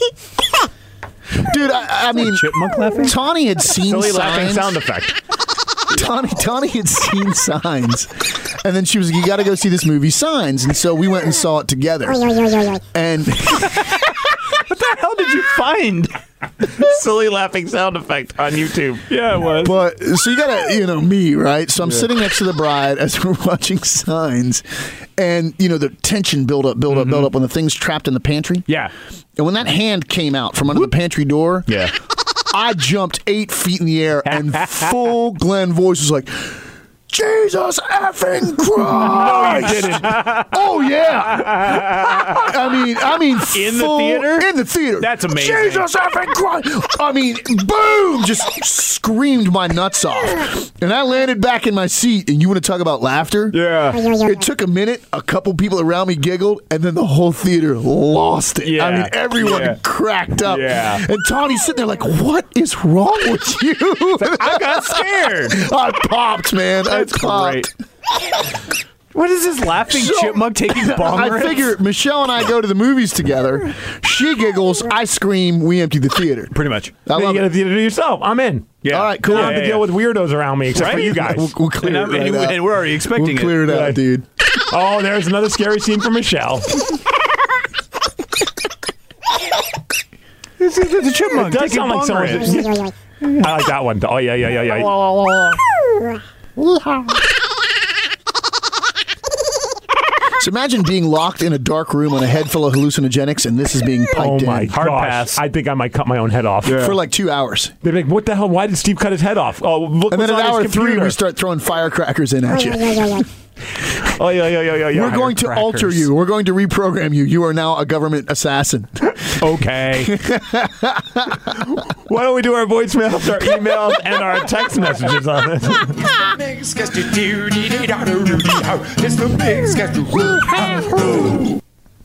Dude, I, I mean, Chipmunk laughing? Tawny had seen Silly laughing signs. sound effect. Tawny, Tawny had seen Signs, and then she was like, "You got to go see this movie, Signs." And so we went and saw it together. And What the hell did you find? Silly laughing sound effect on YouTube. Yeah, it was. but so you gotta, you know, me, right? So I'm sitting next to the bride as we're watching Signs, and you know the tension build up, build up, build up when the thing's trapped in the pantry. Yeah. And when that hand came out from under the pantry door, Yeah. I jumped eight feet in the air, and full Glenn voice was like, "Jesus effing Christ!" No, you didn't. Oh yeah. I mean, I mean, In the full- theater? In the theater. That's amazing. Jesus effing Christ! I mean, boom! Just screamed my nuts off, and I landed back in my seat. And you want to talk about laughter? Yeah. It took a minute. A couple people around me giggled, and then the whole theater lost it. Yeah. I mean, everyone Yeah. cracked up. Yeah. And Tawny's sitting there like, "What is wrong with you?" I got scared. I popped, man. That's I popped. great. What is this laughing So- chipmunk taking bong I rips? figure Michelle and I go to the movies together. She giggles, I scream, we empty the theater. Pretty much. I Then love you it. got to do it yourself. I'm in. Yeah. All right, cool. I Yeah, don't have to yeah, deal with weirdos around me except for Right? you guys. We'll, we'll clear And, it I'm- right out. and we're already expecting We'll clear it, Yeah. out, dude. Oh, there's another scary scene for Michelle. It's, it's a chipmunk. It does taking sound like bong someone- rips. I like that one. Oh, yeah, yeah, yeah, yeah. So imagine being locked in a dark room on a head full of hallucinogenics, and this is being piped Oh, my in Hard gosh. pass. I think I might cut my own head off. for like two hours. They're like, what the hell? Why did Steve cut his head off? Oh, look And then what's at on hour his three, computer. we start throwing firecrackers in at you. Oh, yeah, yeah, yeah, yeah, yeah. We're going to alter Firecrackers. you. We're going to reprogram you. You are now a government assassin. Okay. Why don't we do our voicemails, our emails, and our text messages on this? Big sketchy doo dee dee da doo doo dee how. It's the big sketchy woo how.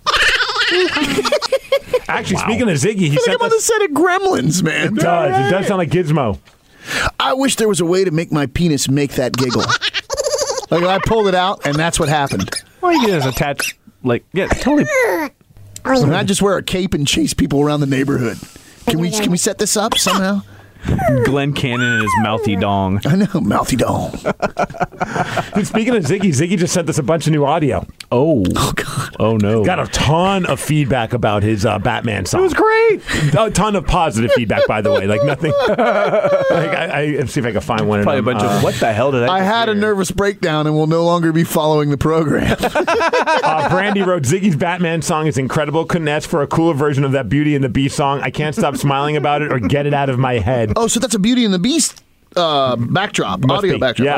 Actually, speaking of Ziggy, he Look sent him on the us. set of Gremlins, It man. does. It does sound like Gizmo. I wish there was a way to make my penis make that giggle. Like I pulled it out, and that's what happened. Well, you can just attach, like, yeah, totally. And I just wear a cape and chase people around the neighborhood. Can we can we set this up somehow? Glenn Cannon and his mouthy dong. I know, mouthy dome. Dude, speaking of Ziggy, Ziggy just sent us a bunch of new audio. Oh. Oh God. Oh, no. Got a ton of feedback about his uh, Batman song. It was great. A ton of positive feedback, by the way. Like nothing. like I, I let's see if I can find one. Probably a of them. bunch Uh, of, what the hell did I I just had a hear? nervous breakdown and will no longer be following the program. Uh, Brandy wrote, Ziggy's Batman song is incredible. Couldn't ask for a cooler version of that Beauty and the Beast song. I can't stop smiling about it or get it out of my head. Oh, so that's a Beauty and the Beast uh, backdrop, Must audio be. backdrop. Yeah. Okay.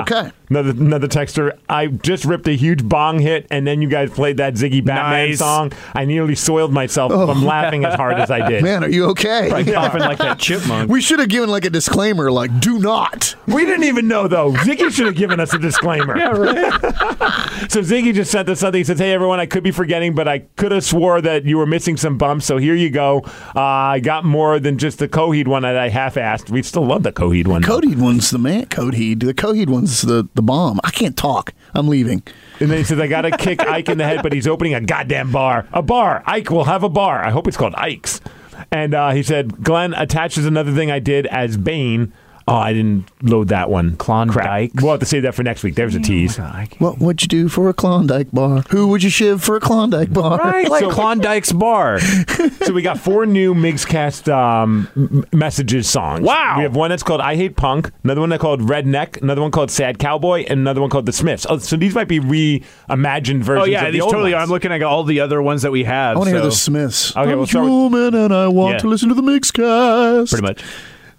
Another another texter. I just ripped a huge bong hit, and then you guys played that Ziggy Batman Nice. song. I nearly soiled myself from laughing as hard as I did. Man, are you okay? Like coughing like that chipmunk. We should have given like a disclaimer, like "Do not." We didn't even know, though. Ziggy should have given us a disclaimer. Yeah, right. So Ziggy just sent us something. He says, hey, everyone, I could be forgetting, but I could have swore that you were missing some bumps, so here you go. Uh, I got more than just the Coheed one that I half-assed. We still love the Coheed one. Coheed one's the man. Coheed. The Coheed one's the, the bomb. I can't talk. I'm leaving. And then he says, I got to kick Ike in the head, but he's opening a goddamn bar. A bar. Ike will have a bar. I hope it's called Ike's. And uh, he said, Glenn attaches another thing I did as Bane. Oh, I didn't load that one. Klondike. We'll have to save that for next week. There's a tease. What would you do for a Klondike bar? Who would you shiv for a Klondike bar? Right, like So- Klondike's bar. So we got four new Migscast um, m- messages songs. Wow. We have one that's called I Hate Punk, another one that's called Redneck, another one called Sad Cowboy, and another one called The Smiths. Oh, so these might be reimagined versions Oh yeah, of the these old totally. ones. I'm looking at all the other ones that we have. I want to so hear the Smiths. Okay, I'm we'll start with- human and I want Yeah. to listen to the Mixcast. pretty much.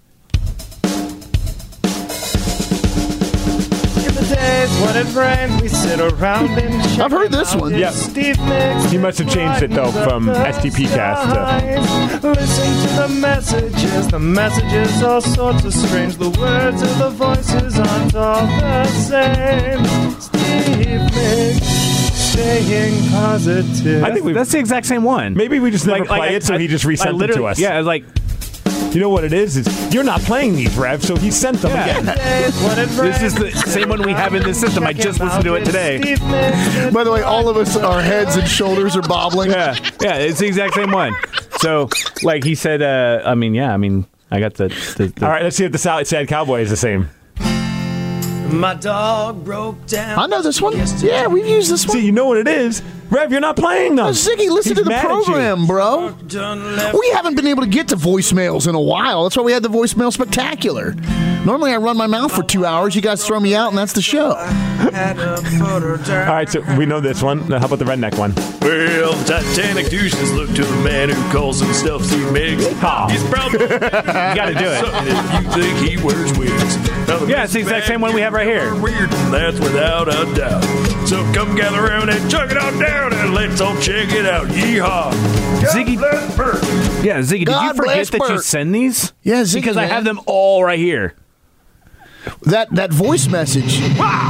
When it rains, we sit around and check I've heard this out one. if Yeah. Steve Nicks He must have changed it, though, from S T P cast to- Listen to the messages. The messages are sort of strange. The words and the voices aren't all the same. Steve Nicks, staying positive. I think we. That's the exact same one. Maybe we just never Like- play like, it, so I- he just I resent it to literally- us. Yeah, like You know what it is? Is you're not playing these, Rev, so he sent them Yeah. again. this is the same one we have in this system. I just listened to it today. By the way, all of us, our heads and shoulders are bobbling. Yeah, yeah, it's the exact same one. So, like he said, uh, I mean, yeah, I mean, I got the. the, the All right, let's see if the Sad Sad Cowboy is the same. My dog broke down. I know this one. Yeah, we've used this one. See, you know what it is. Rev, you're not playing them. Oh, Ziggy, listen He's to the mad at you. program, bro. We haven't been able to get to voicemails in a while. That's why we had the voicemail spectacular. Normally I run my mouth for two hours. You guys throw me out, and that's the show. All right, so we know this one. Now, how about the redneck one? Well, Titanic douches look to the man who calls himself Steve Miggs. Oh. He's proud to you got to do it. if you think he wears wigs. Now, the Yeah, it's the exact same one we have right here. Weird, and that's without a doubt. So come gather around and chug it on down and let's all check it out. Yeehaw. Ziggy- bless Bert. Yeah, Ziggy, did God you forget bless that you Bert. send these? Yeah, Ziggy, because I man. have them all right here. That that voice message.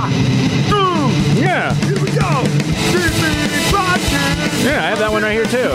Yeah, Here we go. yeah, I have that one right here too.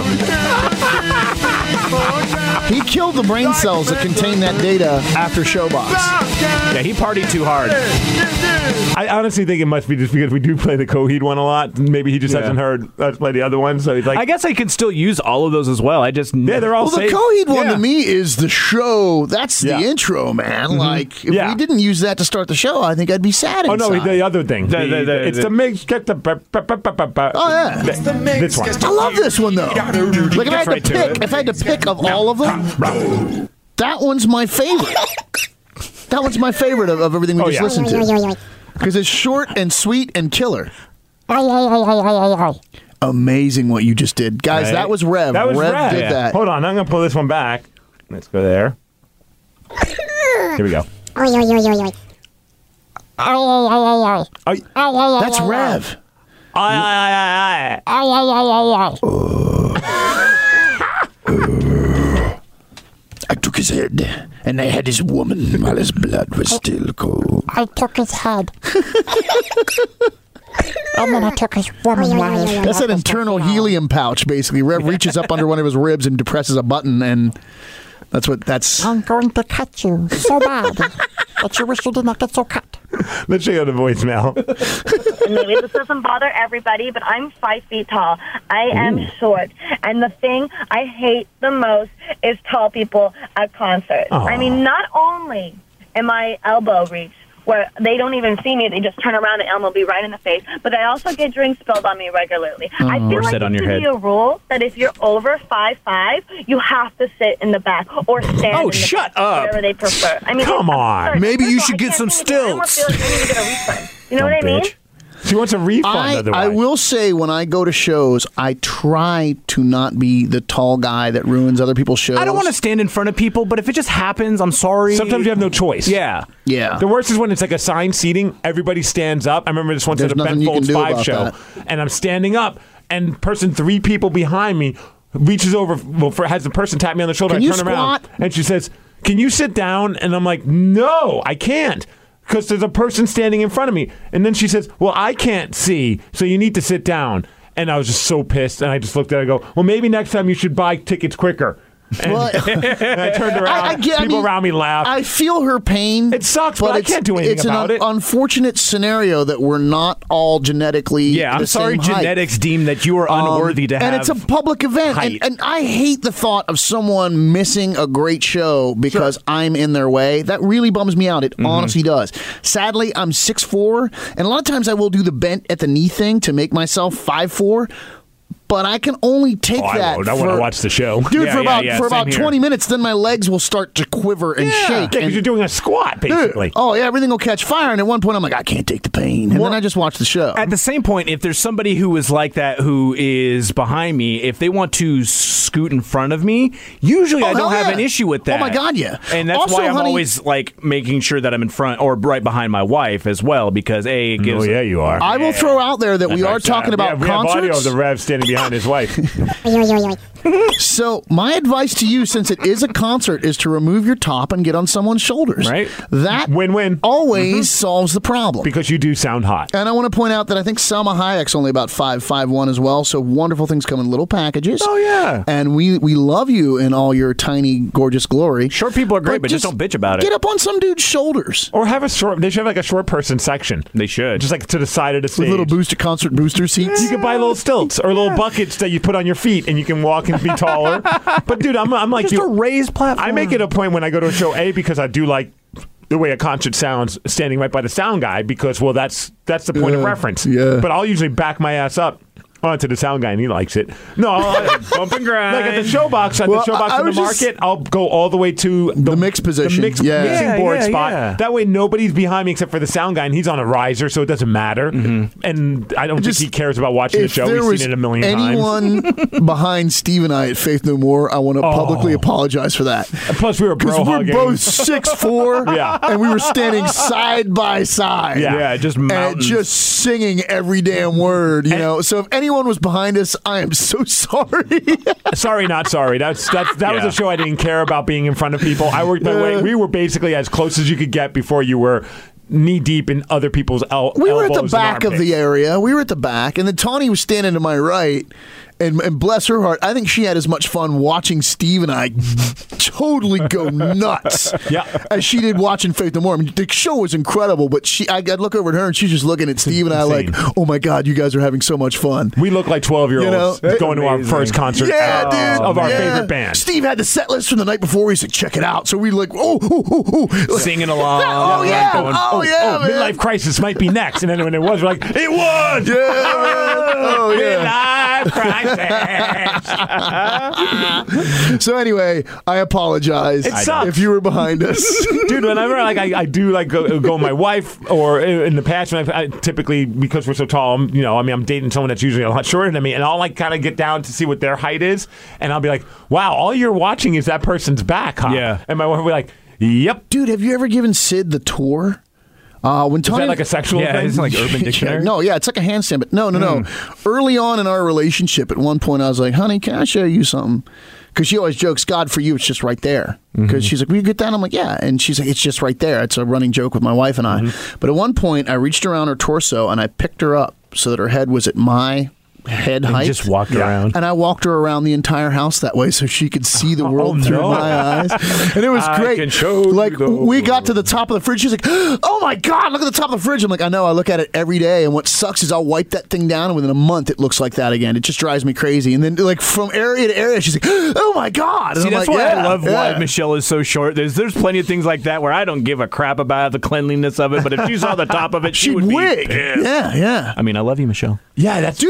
He killed the brain cells that contain that data after Showbox. Yeah, he partied too hard. I honestly think it must be just because we do play the Coheed one a lot. Maybe he just Yeah. hasn't heard us play the other one, so he's like, I guess I can still use all of those as well. I just yeah, they're all Well, the safe. Coheed one Yeah. to me is the show. That's the Yeah. intro, man. Like, if Yeah. we didn't use that to start the show, I think I'd be sad Oh no, inside. the other thing. The- The- the- the- it's the- the mix. Get the. Oh, yeah. This one. I love this one, though. Like, if I had right to to pick, it. if I had to pick of all of them, that one's my favorite. That one's my favorite of, of everything we Oh, just yeah. listened to. Because it's short and sweet and killer. Amazing what you just did. Guys, Right. that was Rev. That was Rev Rev. did Yeah. that. Hold on, I'm gonna pull this one back. Let's go there. Here we go. Oh, That's Rev. aye, aye, aye, aye. I took his head, and I had his woman while his blood was still cold. I took his head. And then I took his woman while his That's blood an was internal still cold. helium pouch, basically. Rev reaches up under one of his ribs and depresses a button, and that's what that's. I'm going to cut you so bad that you wish you did not get so cut. Let's show you the voicemail. Maybe this doesn't bother everybody, but I'm five feet tall. I am short. And the thing I hate the most is tall people at concerts. Aw. I mean, not only am I elbow reach, where they don't even see me, they just turn around and elbow me right in the face, but I also get drinks spilled on me regularly. I feel Or like sit it on your should head. be a rule that if you're over five five, you have to sit in the back or stand Oh, in the shut back, up. whatever they prefer. I mean, Come it's on. absurd. Maybe First you of all, should I get can't some stand it. I almost stilts. feel like I need to get a refund. You know what I Dumb mean? bitch. She wants a refund. I, otherwise, I will say when I go to shows, I try to not be the tall guy that ruins other people's shows. I don't want to stand in front of people, but if it just happens, I'm sorry. Sometimes you have no choice. Yeah. Yeah. The worst is when it's like assigned seating. Everybody stands up. I remember this once There's at a Ben nothing you can Folds do Five about show, that. and I'm standing up, and person three people behind me reaches over, well, for, has the person tap me on the shoulder. Can I you turn around, squat? and she says, "Can you sit down?" And I'm like, "No, I can't." Because there's a person standing in front of me. And then she says, "Well, I can't see, so you need to sit down." And I was just so pissed. And I just looked at her and go, "Well, maybe next time you should buy tickets quicker." And, Well, and I turned around. I- I get- I people mean, around me laughed. I feel her pain. It sucks, but I it's- can't do anything it's about an it. un- unfortunate scenario that we're not all genetically Yeah, I'm the sorry same height. genetics deem that you are Um, unworthy to have. and it's a public event, and, height. and I hate the thought of someone missing a great show because I'm in their way. That really bums me out. It Mm-hmm. honestly does. Sadly, I'm six foot four, and a lot of times I will do the bent at the knee thing to make myself five foot four. But I can only take Oh, I that won't. I for, want to watch the show. dude, Yeah, for yeah, about yeah, for same about here. twenty minutes. Then my legs will start to quiver and shake. Yeah, and- because you're doing a squat, Dude, basically. oh yeah, everything will catch fire. And at one point, I'm like, I can't take the pain, and then I just watch the show. At the same point, if there's somebody who is like that who is behind me, if they want to scoot in front of me, usually Oh, I don't hell have yeah. an issue with that. Oh, my God, yeah. And that's Also, why I'm honey- always like making sure that I'm in front or right behind my wife as well, because A, it Oh, gives. yeah, you are. I will throw out there that we are talking about we have, we have audio of concerts. the Rev standing behind his wife. So my advice to you, since it is a concert, is to remove your top and get on someone's shoulders. Right. That Win-win. always solves the problem. Because you do sound hot. And I want to point out that I think Salma Hayek's only about five five one as well. So wonderful things come in little packages. Oh, yeah. And we we love you in all your tiny gorgeous glory. Short people are great, but just don't bitch about it. Get up on some dude's shoulders. Or have a short, they should have like a short person section. They should. Just like to the side of the With stage. little booster concert booster seats. You can buy little stilts or little buckets that you put on your feet and you can walk and be taller. But dude, I'm, I'm like Just you. a raised platform. I make it a point when I go to a show, A, because I do like the way a concert sounds standing right by the sound guy because, well, that's that's the point of Yeah, reference. yeah. But I'll usually back my ass up onto the sound guy and he likes it. No, I, Bump and grind. like at the showbox, at Well, the showbox I- I in the was just- market, I'll go all the way to the, The mix position, the mix, yeah. mixing Yeah, board yeah, spot. yeah. That way, nobody's behind me except for the sound guy, and he's on a riser, so it doesn't matter. And I don't Just- think he cares about watching the If show. there We've was seen it a million times. anyone behind Steve and I at Faith No More, I want to publicly apologize for that. Plus, we were Because bro we're hugging. both six foot four, Yeah. and we were standing side by side. Yeah. Yeah, just And mountains. just singing every damn word, you know. So if anyone was behind us, I am so sorry. Sorry, not sorry. That's that's that was Yeah. a show I didn't care about being in front of people. I worked my way. We were basically as close as you could get before you were knee deep in other people's el- we were at elbows the and back of armpits. the area. We were at the back, and then Tawny was standing to my right. And, and bless her heart, I think she had as much fun watching Steve and I totally go nuts Yeah. as she did watching Faith No More. I mean, the show was incredible, but she, I, I'd look over at her and she's just looking at Steve and I like, insane. oh my God, you guys are having so much fun. We look like twelve year olds You know, going to our amazing. first concert Yeah, of, dude. of our yeah. favorite band. Steve had the set list from the night before. He said, check it out. So we like, oh, oh, oh, oh. Singing along. Oh, yeah. Going, Oh, yeah, man. Midlife Crisis might be next. And then when it was, we're like, it was! Yeah, man. Oh, yeah. Midlife Crisis! So anyway, I apologize It sucks. if you were behind us. Dude, whenever like I, I do like go, go with my wife or in the past, when I, I typically because we're so tall, I'm, you know, I mean, I'm dating someone that's usually a lot shorter than me, and I'll like kind of get down to see what their height is, and I'll be like, wow, all you're watching is that person's back, huh? Yeah. And my wife will be like, yep. Dude, have you ever given Sid the tour? Uh, when Is Tony, that like a sexual Yeah, thing? it's like Urban Dictionary. No, yeah, it's like a handstand, but no, no, no. Hmm. Early on in our relationship, at one point, I was like, honey, can I show you something? Because she always jokes, God, for you, it's just right there. Because Mm-hmm. she's like, will you get that? I'm like, yeah. And she's like, it's just right there. It's a running joke with my wife and I. Mm-hmm. But at one point, I reached around her torso and I picked her up so that her head was at my head height. Just walked Yeah. around. And I walked her around the entire house that way so she could see the world Oh, through no. my eyes. And it was I great. can show like, you the we got to the top of the fridge. She's like, oh my God, look at the top of the fridge. I'm like, I know, I look at it every day. And what sucks is I'll wipe that thing down and within a month it looks like that again. It just drives me crazy. And then, like, from area to area, she's like, oh my God. And See, I'm that's like, why yeah, I love why yeah. Michelle is so short. There's there's plenty of things like that where I don't give a crap about the cleanliness of it, but if she saw the top of it, she She'd would be wig. pissed. Yeah, yeah. I mean, I love you, Michelle. Yeah, that's Do that funny, with though.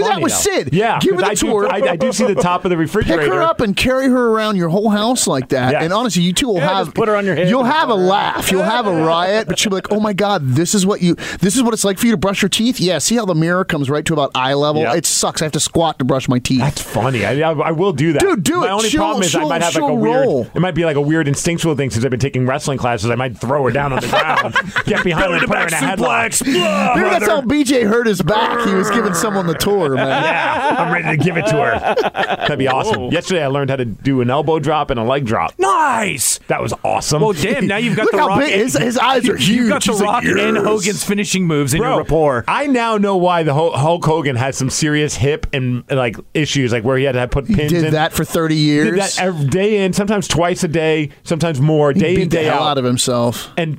Sid, Yeah, give her 'cause the I tour. Do, I, I do see the top of the refrigerator. Pick her up and carry her around your whole house like that. Yes. And honestly, you two will Yeah, have just put her on your hip You'll and have a put her- laugh. You'll have a riot. But she'll be like, "Oh my God, this is what you. This is what it's like for you to brush your teeth." Yeah. See how the mirror comes right to about eye level. Yep. It sucks. I have to squat to brush my teeth. That's funny. I, I, I will do that. Dude, do My it. only She'll- problem is I she'll- might have like a she'll weird. roll. It might be like a weird instinctual thing since I've been taking wrestling classes. I might throw her down on the ground, get behind her, and put her in a headlock. Maybe that's how B J hurt his back. He was giving someone the tour, man. Yeah, I'm ready to give it to her. That'd be awesome. Whoa. Yesterday, I learned how to do an elbow drop and a leg drop. Nice. That was awesome. Well, damn. Now you've got Look the how Rock. big his, his eyes are huge. You've got the He's like, Rock and "Yes." Hogan's finishing moves in Bro, your rapport. I now know why the Hul- Hulk Hogan has some serious hip and like issues, like where he had to put He pins did in. that for thirty years. Did that every day in, sometimes twice a day, sometimes more, He day beat in, the day hell out. out of himself. And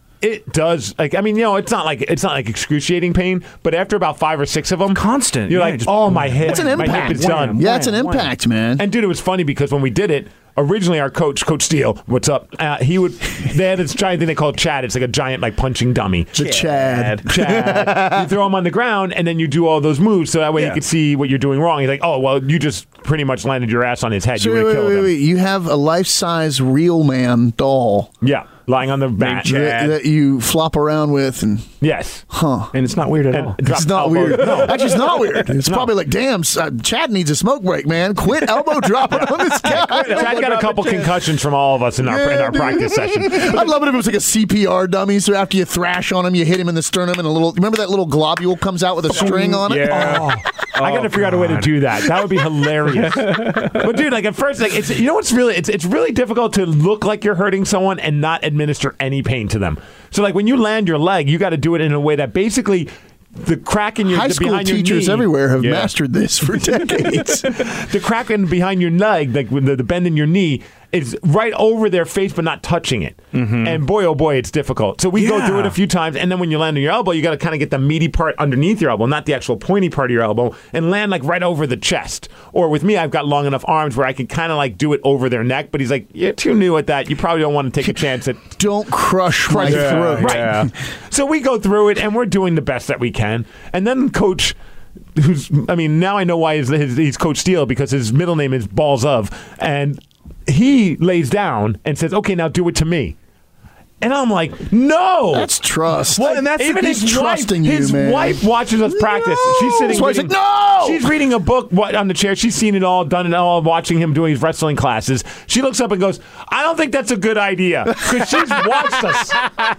it does, like, I mean, you know, it's not like it's not like excruciating pain, but after about five or six of them, Constant, you're yeah, like, just- oh, my hip, It's an my impact. hip is done. Yeah, it's an Wham, wham. impact, man. And dude, it was funny because when we did it, originally our coach, Coach Steele, what's up? Uh, he would. They had this giant thing they called Chad. It's like a giant like punching dummy. the Chad. Chad. You throw him on the ground and then you do all those moves so that way Yeah. you could see what you're doing wrong. He's like, oh well, you just pretty much landed your ass on his head. So you wait, would have wait, killed wait, him. wait. You have a life-size real man doll Yeah, lying on the mat. Chad. that, that you flop around with, and Yes. huh? And it's not weird at all. And drop It's not elbow- weird. No. Actually, it's not weird. It's No. probably like, damn, uh, Chad needs a smoke break, man. Quit elbow dropping on this guy. Chad got a couple concussions from all of us in our in Yeah, our dude. practice session. I'd love it if it was like a C P R dummy. So after you thrash on him, you hit him in the sternum, and a little. Remember that little globule comes out with a string on it? Yeah. Oh, I got to figure out a way to do that. That would be hilarious. But dude, like at first, like it's you know what's really it's it's really difficult to look like you're hurting someone and not administer any pain to them. So like when you land your leg, you got to do it in a way that basically the crack in your High the school behind your teachers knee, everywhere have Yeah. mastered this for decades. the crack in behind your leg, like with the, the bend in your knee, is right over their face but not touching it. Mm-hmm. And boy, oh boy, it's difficult. So we go Yeah. through it a few times, and then when you land on your elbow, you got to kind of get the meaty part underneath your elbow, not the actual pointy part of your elbow, and land like right over the chest. Or with me, I've got long enough arms where I can kind of like do it over their neck. But he's like, you're too new at that. You probably don't want to take a chance at. Don't crush my Yeah, throat. Right. Yeah. So we go through it, and we're doing the best that we can. And then Coach, who's, I mean, now I know why his, his, he's Coach Steele, because his middle name is Balls of. And he lays down and says, okay, now do it to me. And I'm like, no. That's trust. Well, and that's Even his he's wife, trusting you, his man. wife watches us practice. No. She's sitting. His wife's reading, like, "No!" She's reading a book what, on the chair. She's seen it all, done it all, watching him doing his wrestling classes. She looks up and goes, "I don't think that's a good idea," because she's watched us.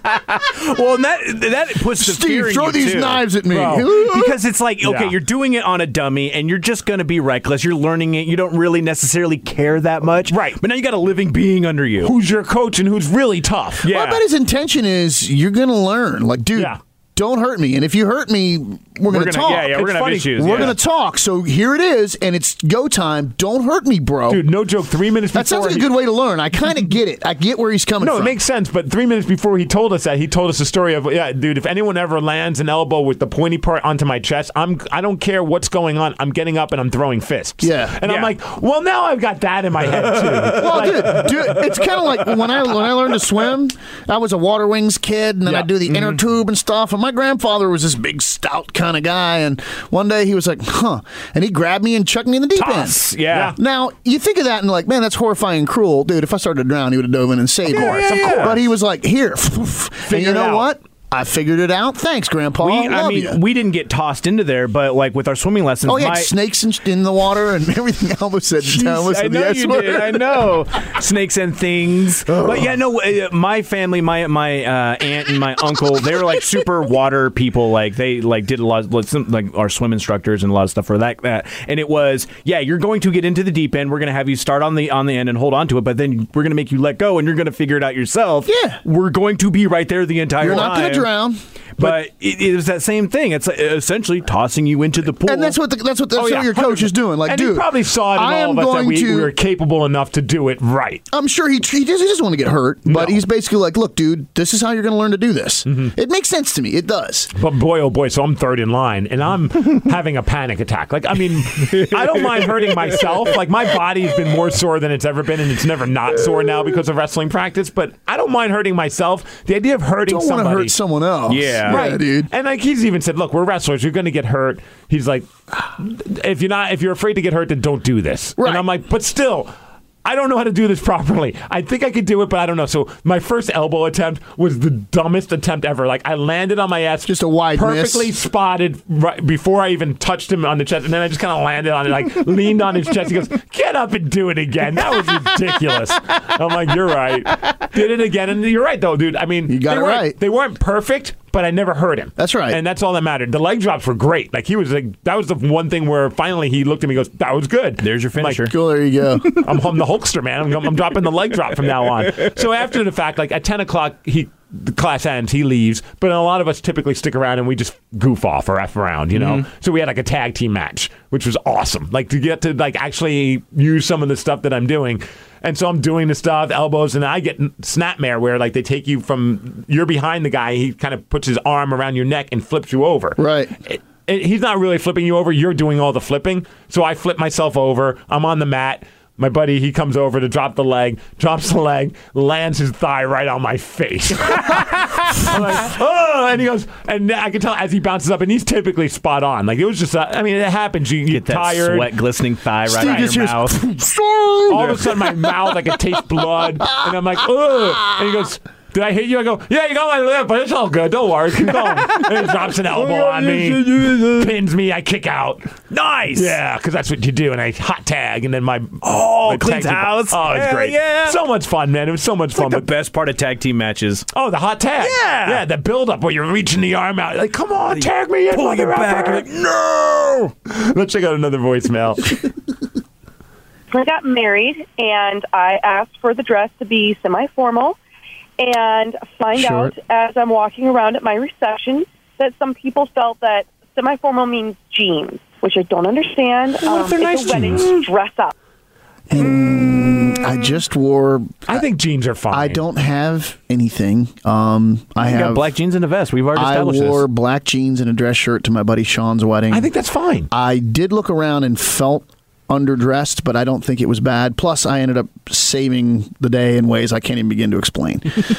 Well, and that that puts the fear Steve, in throw you, these too. knives at me. Bro, because it's like, okay, Yeah. you're doing it on a dummy, and you're just going to be reckless. You're learning it. You don't really necessarily care that much. Right. But now you got a living being under you. Who's your coach and who's really tough? Yeah. Well, I bet his intention is you're going to learn. Like, dude, Yeah. don't hurt me. And if you hurt me, we're, going to gonna- talk. yeah, yeah, we're It's gonna have funny. issues. We're yeah. going to talk. So here it is, and it's go time. Don't hurt me, bro. Dude, no joke. Three minutes that before sounds like a he- good way to learn. I kind of get it. I get where he's coming No, from. it makes sense. But three minutes before he told us that, he told us a story of, yeah, dude, if anyone ever lands an elbow with the pointy part onto my chest, I'm I don't care what's going on. I'm getting up and I'm throwing fists. Yeah. and I'm Yeah. like, well, now I've got that in my head too. Well, dude, dude, it's kind of like when I when I learned to swim. I was a water wings kid, and then Yeah. I do the inner tube and stuff. And my grandfather was this big, stout kind of guy. And one day he was like, "Huh," and he grabbed me and chucked me in the deep Toss. end. Yeah. Now you think of that and like, man, that's horrifying and cruel, dude. If I started to drown, he would have dove in and saved me. course, of course. But he was like, "Here," and Figure you it know out. what? I figured it out. Thanks, Grandpa. We, I I love mean, you. we didn't get tossed into there, but like with our swimming lessons, Oh yeah, my, snakes in, in the water and everything. I almost said, I almost I said know the S you word. did. I know snakes and things. But yeah, no. uh, My family, my my uh, aunt and my uncle, they were like super water people. Like they like did a lot, of, some, like our swim instructors and a lot of stuff for that. That and it was yeah, you're going to get into the deep end. We're going to have you start on the on the end and hold on to it, but then we're going to make you let go and you're going to figure it out yourself. Yeah. we're going to be right there the entire You're time. not going to drown. But it, it was that same thing. It's like essentially tossing you into the pool. And that's what the, that's what that's Oh, yeah, what your coach is doing. Like, and dude, he probably saw it in I all am of us that going we, to. we were capable enough to do it right. I'm sure he he, does, he doesn't want to get hurt, but No. he's basically like, look, dude, this is how you're going to learn to do this. Mm-hmm. It makes sense to me. It does. But boy, oh boy, so I'm third in line, and I'm having a panic attack. Like, I mean, I don't mind hurting myself. Like, my body's been more sore than it's ever been, and it's never not sore now because of wrestling practice, but I don't mind hurting myself. The idea of hurting Don't want to somebody. hurt someone someone else. Yeah. Right, dude. And like he's even said, look, we're wrestlers. You're going to get hurt. He's like, if you're not, if you're afraid to get hurt, then don't do this. Right. And I'm like, but still, I don't know how to do this properly. I think I could do it, but I don't know. So my first elbow attempt was the dumbest attempt ever. Like I landed on my ass, just a wide perfectly miss. spotted right before I even touched him on the chest, and then I just kind of landed on it, like leaned on his chest. He goes, "Get up and do it again." That was ridiculous. I'm like, "You're right." Did it again, and you're right though, dude. I mean, you got they it weren't- right. They weren't perfect, but I never hurt him. That's right. And that's all that mattered. The leg drops were great. Like he was like, that was the one thing where finally he looked at me and goes, "That was good." There's your I'm like, finisher. Cool, there you go. I'm, I'm the Hulkster, man. I'm, I'm dropping the leg drop from now on. So after the fact, like at ten o'clock, he the class ends, he leaves, but a lot of us typically stick around and we just goof off or F around, you know? Mm-hmm. So we had like a tag team match, which was awesome. Like to get to like actually use some of the stuff that I'm doing. And so I'm doing the stuff, elbows, and I get snapmare where like they take you from, you're behind the guy, he kind of puts his arm around your neck and flips you over. Right. It, it, he's not really flipping you over, you're doing all the flipping. So I flip myself over, I'm on the mat. My buddy, he comes over to drop the leg, drops the leg, lands his thigh right on my face. I'm like, oh, and he goes, and I can tell as he bounces up, and he's typically spot on. Like it was just, uh, I mean, it happens. You get That tired. sweat glistening thigh right Steve on just your hears- mouth. All of a sudden, my mouth, I can taste blood, and I'm like, ugh. And he goes, "Did I hit you?" I go, "Yeah, you got my lip, but it's all good. Don't worry. Keep going." And he drops an elbow on me, pins me, I kick out. Nice. Yeah, because that's what you do. And I hot tag, and then my Oh, my cleans tag team- house. Oh, it's Hell great. yeah. So much fun, man. It was so much It's fun. like the But best part of tag team matches. oh, the hot tag. Yeah. yeah, the build up where you're reaching the arm out. Like, come on, tag me in, Pulling it mother back. effer. And like, no. Let's check out another voicemail. I got married, and I asked for the dress to be semi-formal, and find Short. out as I'm walking around at my reception that some people felt that semi-formal means jeans, which I don't understand. What if they're it's nice a wedding jeans? dress up. I just wore. I think jeans are fine. I don't have anything. Um, I You have got black jeans and a vest. We've already I established wore this. black jeans and a dress shirt to my buddy Sean's wedding. I think that's fine. I did look around and felt underdressed, but I don't think it was bad. Plus, I ended up saving the day in ways I can't even begin to explain.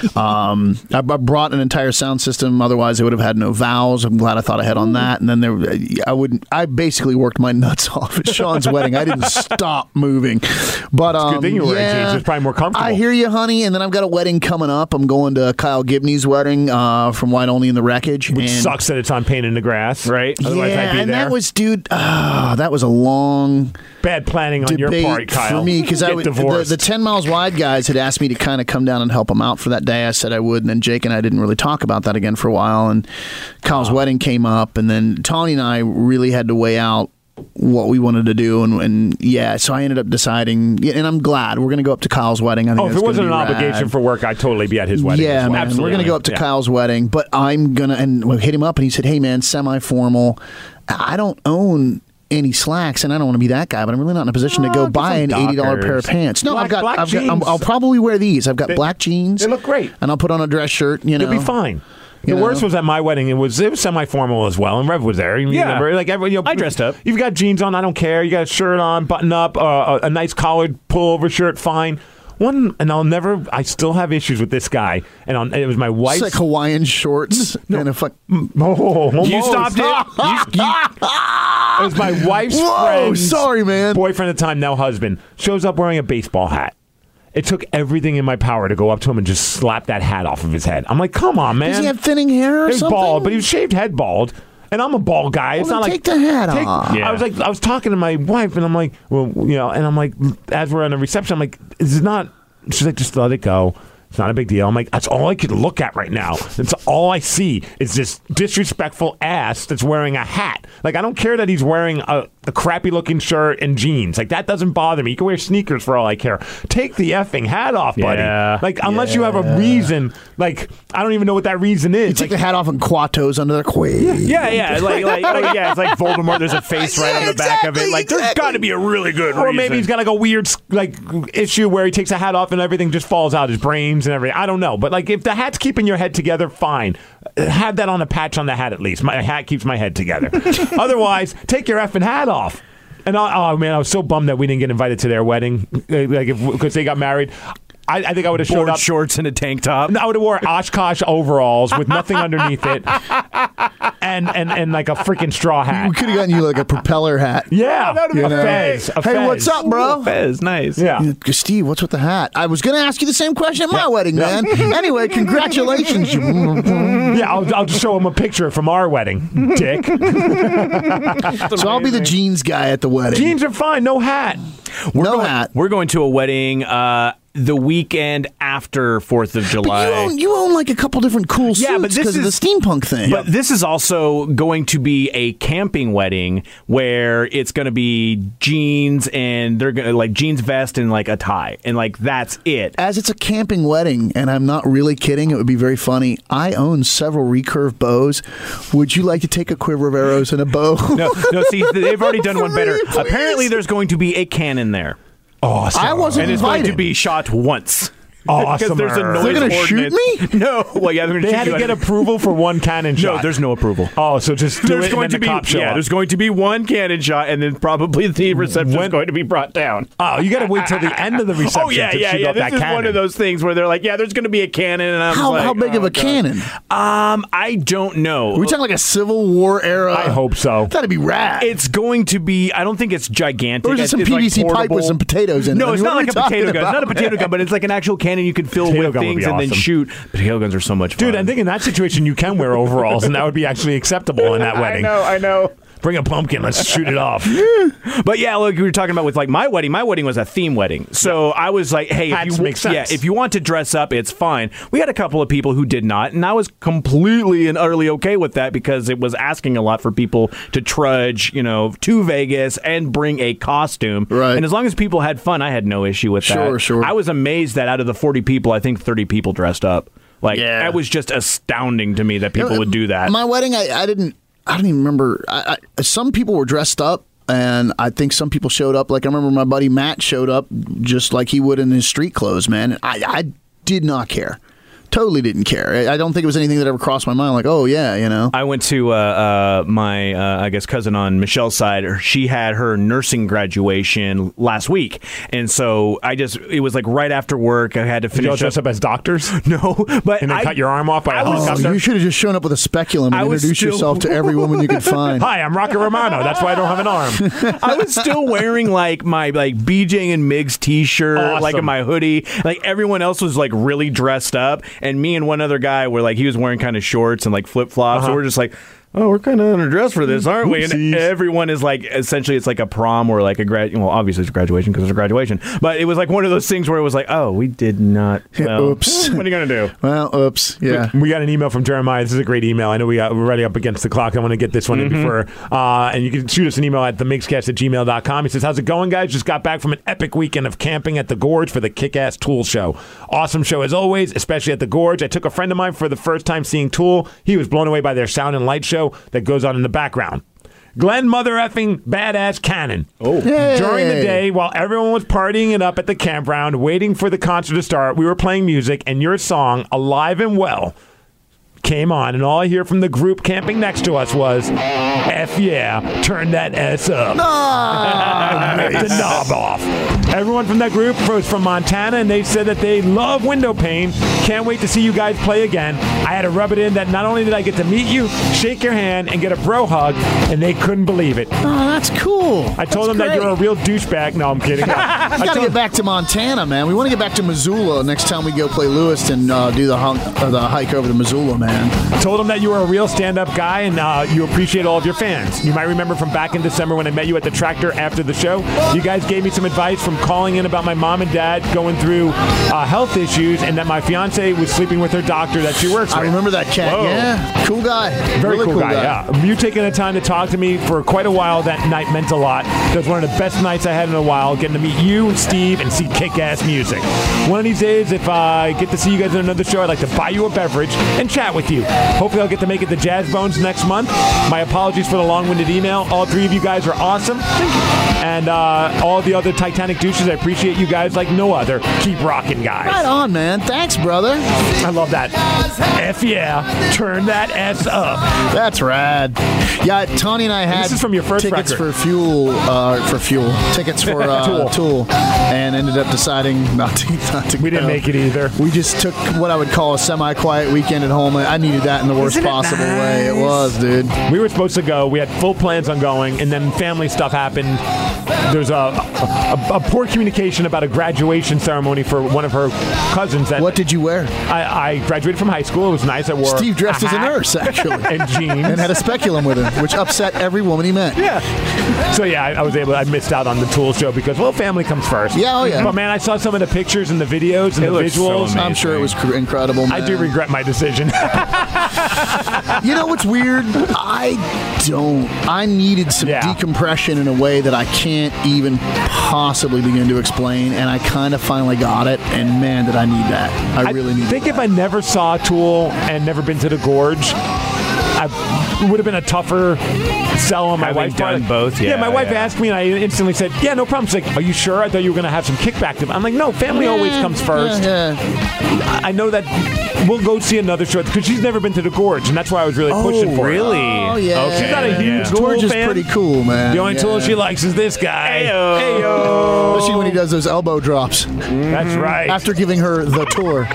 um, I, I brought an entire sound system. Otherwise, I would have had no vows. I'm glad I thought ahead on that. And then there, I wouldn't. I basically worked my nuts off at Sean's wedding. I didn't stop moving. But um, Good thing you're wearing yeah, jeans. It's probably more comfortable. I hear you, honey. And then I've got a wedding coming up. I'm going to Kyle Gibney's wedding uh, from White Only in the Wreckage. Which and sucks that it's on Pain in the Grass. Right. Otherwise, yeah, I'd be and there. that was, dude. Uh, that was a long. Bad planning on your debate part, Kyle. for me because I Get would, the, divorced. the ten miles wide guys had asked me to kind of come down and help them out for that day. I said I would, and then Jake and I didn't really talk about that again for a while. And Kyle's wedding came up, and then Tawny and I really had to weigh out what we wanted to do, and, and yeah, so I ended up deciding, yeah, and I'm glad we're going to go up to Kyle's wedding. I think Oh, if that's it wasn't an gonna be rad. obligation for work, I'd totally be at his wedding. Yeah, as well. man. Absolutely. We're going to go up to Yeah. Kyle's wedding, but I'm going to, and we hit him up, and he said, hey, man, semi-formal. I don't own any slacks, and I don't want to be that guy, but I'm really not in a position to Oh, go get buy some an eighty dollars Dockers. pair of pants. No, Black- I've got, black I've got I'm, jeans. I'll probably wear these. I've got They- black jeans. they look great. And I'll put on a dress shirt, you know. You'll be fine. The You worst know? was at my wedding. It was it was semi-formal as well, and Rev was there. You Yeah. remember? Like everyone, you know, I dressed up. You've got jeans on. I don't care. You got a shirt on, button up, uh, a, a nice collared pullover shirt. Fine. One, and I'll never. I still have issues with this guy, and I'll, it was my It's wife's. like Hawaiian shorts and a fuck. Oh, almost. You stopped it. You, you, It was my wife's Whoa, friend's sorry, man. boyfriend at the time, now husband, shows up wearing a baseball hat. It took everything in my power to go up to him and just slap that hat off of his head. I'm like, come on, man. Does he have thinning hair or He was something? bald, but he was shaved head bald. And I'm a bald guy. It's Well, not then like take the hat take- off. Yeah. I was like, I was talking to my wife, and I'm like, well, you know, and I'm like, as we're on the reception, I'm like, is it not? She's like, just let it go. It's not a big deal. I'm like, that's all I could look at right now. That's all I see is this disrespectful ass that's wearing a hat. Like, I don't care that he's wearing a, a crappy looking shirt and jeans. Like, that doesn't bother me. He can wear sneakers for all I care. Take the effing hat off, buddy. Yeah. Like, unless you have a reason. Like, I don't even know what that reason is. You take Like, the hat off and Quatos under their quaid. yeah, yeah, like, like, like, yeah, it's like Voldemort. There's a face right on the back of it. exactly, Like, there's exactly. got to be a really good Or reason. maybe he's got like a weird like issue where he takes a hat off and everything just falls out, his brains and everything. I don't know. But like if the hat's keeping your head together, fine. Have that on a patch on the hat at least. My hat keeps my head together. Otherwise, take your effing hat off. And I, oh man, I was so bummed that we didn't get invited to their wedding, uh, like because they got married. I, I think I would have showed Board up. shorts and a tank top. I would have wore Oshkosh overalls with nothing underneath it, and, and and like a freaking straw hat. We could have gotten you like a propeller hat. Yeah, that would've a been fez. A Hey, fez. what's up, bro? Fez, nice. Yeah. You know, Steve, what's with the hat? I was going to ask you the same question at my wedding, man. Anyway, congratulations. Yeah, I'll, I'll just show him a picture from our wedding, dick. So I'll be the jeans guy at the wedding. Jeans are fine, no hat. We're no going, hat. We're going to a wedding uh, the weekend after fourth of July. But you own, you own like a couple different cool Yeah, suits but this because of the is- steampunk thing. But this is also going to be a camping wedding where it's going to be jeans and they're going to like jeans vest and like a tie and like that's it. As it's a camping wedding, and I'm not really kidding, it would be very funny. I own several recurve bows. Would you like to take a quiver of arrows and a bow? No, no. See, they've already done For one better. real, please. Apparently, there's going to be a cannon there, Awesome. I wasn't and it's invited. going to be shot once. Awesome. Because there's a noise They're gonna shoot ordinance. me? No. Well, yeah, they're going They to had shoot to you get at- approval for one cannon shot. No, there's no approval. Oh, so just do There's it going and to then be the cops show yeah. up. There's going to be one cannon shot, and then probably the reception When- is going to be brought down. Oh, you got to wait till the end of the reception Oh yeah, to yeah, shoot yeah. off that This is cannon. one of those things where they're like, yeah, there's going to be a cannon, and I'm How, like, how big oh, of a God. cannon? Um, I don't know. Are we talking like a Civil War era? I hope so. That'd be rad. It's going to be. I don't think it's gigantic. Or is it It's- some it's P V like C pipe portable. with some potatoes in it? No, I mean, it's what not are like we a potato talking gun. It's not a about? potato gun, but it's like an actual cannon you can fill Potato with gun would things be and then awesome. shoot. Potato guns are so much fun. Dude, I think in that situation you can wear overalls, and that would be actually acceptable in that wedding. I know, I know. Bring a pumpkin. Let's shoot it off. But yeah, look, we were talking about with like my wedding. My wedding was a theme wedding, so I was like, "Hey, Hats if you make sense. yeah, if you want to dress up, it's fine." We had a couple of people who did not, and I was completely and utterly okay with that because it was asking a lot for people to trudge, you know, to Vegas and bring a costume. Right. And as long as people had fun, I had no issue with that. Sure, sure. I was amazed that out of the forty people, I think thirty people dressed up. Like Yeah. that was just astounding to me that people You know, would do that. My wedding, I, I didn't. I don't even remember. I, I, some people were dressed up, and I think some people showed up. Like I remember my buddy Matt showed up just like he would in his street clothes. Man, and I, I did not care. Totally didn't care. I I don't think it was anything that ever crossed my mind. Like, oh yeah, you know. I went to uh, uh, my, uh, I guess, cousin on Michelle's side. She had her nursing graduation last week, and so I just, it was like right after work. I had to Did you all finish dress up as doctors? No, but And then I, cut your arm off by a I was- Oh, helicopter? you should have just shown up with a speculum and I was introduced still- yourself to every woman you could find. Hi, I'm Rocky Romano. That's why I don't have an arm. I was still wearing like my like B J and Migs T-shirt, Awesome. like in my hoodie. Like everyone else was like really dressed up, and me and one other guy were like he was wearing kind of shorts and like flip flops. Uh-huh. So we're just like, oh, we're kind of underdressed for this, aren't we? And Oopsies. everyone is like, essentially, it's like a prom or like a grad. Well, obviously it's a graduation because it's a graduation. But it was like one of those things where it was like, oh, we did not. Well, Oops. What are you gonna do? Well, oops. Yeah. We got an email from Jeremiah. This is a great email. I know we got, we're already up against the clock. I want to get this one in before. Uh, and you can shoot us an email at the mixcast at gmail dot com. He says, how's it going, guys? Just got back from an epic weekend of camping at the Gorge for the Kick-Ass Tool Show. Awesome show as always, especially at the Gorge. I took a friend of mine for the first time seeing Tool. He was blown away by their sound and light show that goes on in the background. Glenn mother effing badass Cannon. Oh. Yay. During the day, while everyone was partying it up at the campground, waiting for the concert to start, we were playing music, and your song, Alive and Well, came on, and all I hear from the group camping next to us was, F yeah, turn that S up. Rip the knob off. Everyone from that group was from Montana, and they said that they love window pane. Can't wait to see you guys play again. I had to rub it in that not only did I get to meet you, shake your hand, and get a bro hug, and they couldn't believe it. Oh, that's cool. I told them that you're a real douchebag. No, I'm kidding. We got to get back to Montana, man. We want to get back to Missoula next time we go play Lewiston, uh, do the, hunk, uh, the hike over to Missoula, man. Told him that you were a real stand-up guy and uh, you appreciate all of your fans. You might remember from back in December when I met you at the tractor after the show. You guys gave me some advice from calling in about my mom and dad going through uh, health issues, and that my fiance was sleeping with her doctor that she works I with. remember that cat. Whoa. Yeah, cool guy. Very Really cool, guy, yeah. You taking the time to talk to me for quite a while that night meant a lot. It was one of the best nights I had in a while, getting to meet you and Steve and see kick-ass music. One of these days, if I get to see you guys in another show, I'd like to buy you a beverage and chat with you. Hopefully I'll get to make it to Jazz Bones next month. My apologies for the long-winded email. All three of you guys are awesome. And uh, all the other Titanic douches, I appreciate you guys like no other. Keep rocking, guys. Right on, man. Thanks, brother. I love that. F yeah. Turn that S up. That's rad. Yeah, Tony and I had this is from your first tickets record. for fuel, uh, for fuel, tickets for uh, Tool. Tool, and ended up deciding not to, not to We didn't go. make it either. We just took what I would call a semi-quiet weekend at home. I needed that in the worst Isn't it possible nice? way. It was, dude. We were supposed to go. We had full plans on going, and then family stuff happened. There's a, a, a poor communication about a graduation ceremony for one of her cousins. That What did you wear? I, I graduated from high school. It was nice. I wore Steve dressed a as a hat nurse, actually. and jeans. And had a speculum with him, which upset every woman he met. Yeah. So yeah, I, I was able. I missed out on the Tool show because well, family comes first. Yeah, oh yeah. But man, I saw some of the pictures and the videos and It the looks so visuals. amazing. I'm sure it was cr- incredible, man. I do regret my decision. You know what's weird? I don't. I needed some Yeah. decompression in a way that I can't even possibly begin to explain, and I kind of finally got it, and man, did I need that. I really need I think that. if I never saw Tool and never been to the Gorge, I it would have been a tougher sell on my Having wife's done part. both, yeah, my wife yeah. asked me, and I instantly said, "Yeah, no problem." She's like, "Are you sure? I thought you were going to have some kickback." To I'm like, "No, family always comes first." Yeah, yeah. I know that we'll go see another show because she's never been to the Gorge, and that's why I was really pushing for really? it. Oh, yeah. Okay. She's not a huge Yeah. Tool Gorge is fan. pretty cool, man. The only yeah. Tool she likes is this guy. Ayo. Ayo. Especially when he does those elbow drops That's right. after giving her the tour.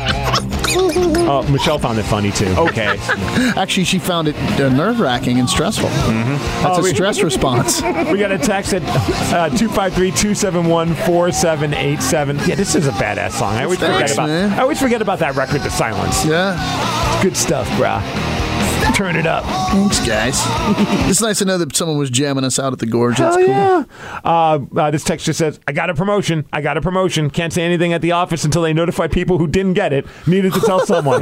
Oh, Michelle found it funny too. Okay. Actually, she found it uh, nerve-wracking and stressful. That's Oh, a we- stress response. We got a text at uh, two five three, two seven one, four seven eight seven. Yeah, this is a badass song. I always Thanks, forget about. man. I always forget about that record, The Silence. Yeah. Good stuff, brah. Turn it up. Thanks, guys. It's nice to know that someone was jamming us out at the Gorge. That's Hell cool. yeah. Uh, uh, this text just says, I got a promotion. I got a promotion. Can't say anything at the office until they notify people who didn't get it. Needed to tell someone.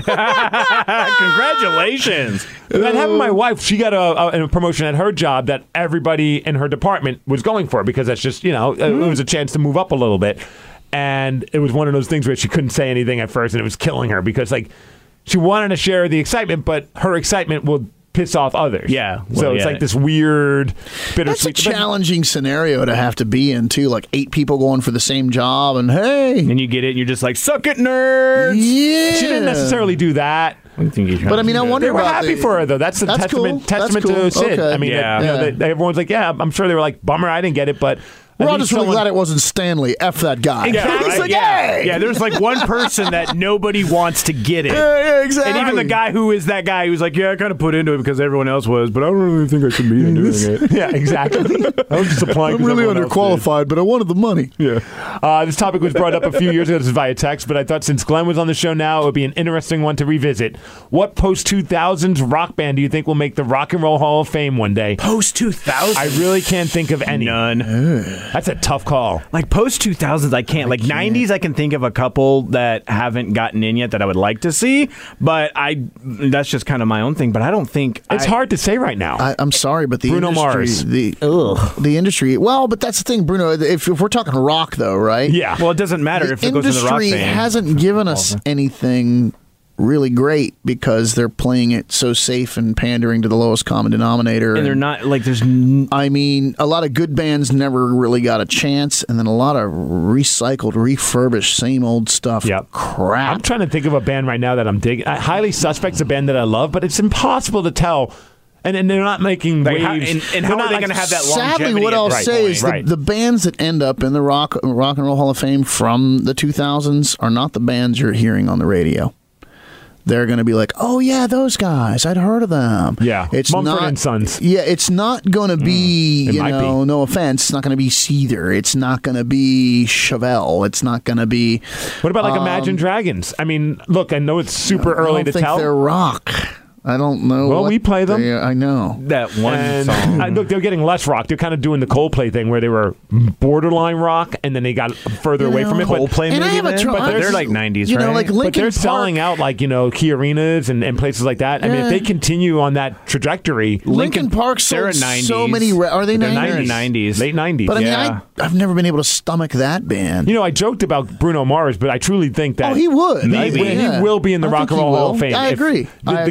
Congratulations. And then having my wife, she got a, a, a promotion at her job that everybody in her department was going for because that's just, you know, it, it was a chance to move up a little bit. And it was one of those things where she couldn't say anything at first and it was killing her because, like, she wanted to share the excitement, but her excitement will piss off others. Yeah. So Well, it's yeah. like this weird, That's a bittersweet. but- challenging scenario to have to be in, too. Like eight people going for the same job, and hey. And you get it, and you're just like, suck it, nerds. Yeah. She didn't necessarily do that. I think you're trying But I to mean, do I that. wonder They were about happy the- for her, though. That's the That's testament cool. That's testament cool. to Sid. Okay. I mean, Yeah. that, you know, Yeah. they, everyone's like, yeah, I'm sure they were like, bummer, I didn't get it, but We're at all least just really someone- glad it wasn't Stanley. F that guy. Yeah, He's right? like, yeah. hey! yeah, there's like one person that nobody wants to get it. Yeah, yeah, exactly. And even the guy who is that guy who's like, yeah, I kind of put into it because everyone else was, but I don't really think I should be doing it. Yeah, exactly. I was just applying. I'm 'cause really everyone else did. underqualified, but I wanted the money. Yeah. Uh, this topic was brought up a few years ago. This is via text, but I thought since Glenn was on the show now, it would be an interesting one to revisit. What post two thousands rock band do you think will make the Rock and Roll Hall of Fame one day? Post two thousand. I really can't think of any. None. That's a tough call. Like post two thousands, I can't. Like nineties, I can think of a couple that haven't gotten in yet that I would like to see, but I that's just kind of my own thing. But I don't think It's I, hard to say right now. I, I'm sorry, but the Bruno industry, Mars. the the industry. Well, but that's the thing, Bruno. If, if we're talking rock, though, right? yeah. Well, it doesn't matter the if it goes in the rock industry thing. hasn't given us anything really great because they're playing it so safe and pandering to the lowest common denominator. and they're not like there's. N- I mean, a lot of good bands never really got a chance, and then a lot of recycled, refurbished, same old stuff. Yep. Crap. I'm trying to think of a band right now that I'm digging. Uh, Highly Suspect's a band that I love, but it's impossible to tell. And, and they're not making Like, waves. how- and- and They're how are not they like gonna have that Sadly, longevity what at I'll this say point? is the, Right. the bands that end up in the rock rock and roll Hall of Fame from the two thousands are not the bands you're hearing on the radio. They're going to be like, oh yeah, those guys, I'd heard of them. Yeah. it's Mumford not. and Sons. Yeah, it's not going to be. it you might know, be. no offense, it's not going to be Seether. It's not going to be Chevelle. It's not going to be. What about like Imagine Dragons? I mean, look, I know it's super I early don't to think tell. they're rock. I don't know. Well, what we play them. they are. I know. that one And song. uh, look, they're getting less rock. They're kind of doing the Coldplay thing where they were borderline rock and then they got further away from it. But, Coldplay And I maybe have a then? tr- but they're honestly, like nineties, you right? know, like but Linkin they're Park. selling out like, you know, key arenas and, and places like that. I mean, if Yeah. they continue on that trajectory, Linkin Park they're sold in so nineties. many. Re- are they they're nineties? nineties. late nineties. But I mean, Yeah. I, I've never been able to stomach that band. You know, I joked about Bruno Mars, but I truly think that Oh, he would. He, Maybe, he yeah. will be in the I Rock think and he Roll Hall will. of Fame. I If- agree. The, I the guy agree. is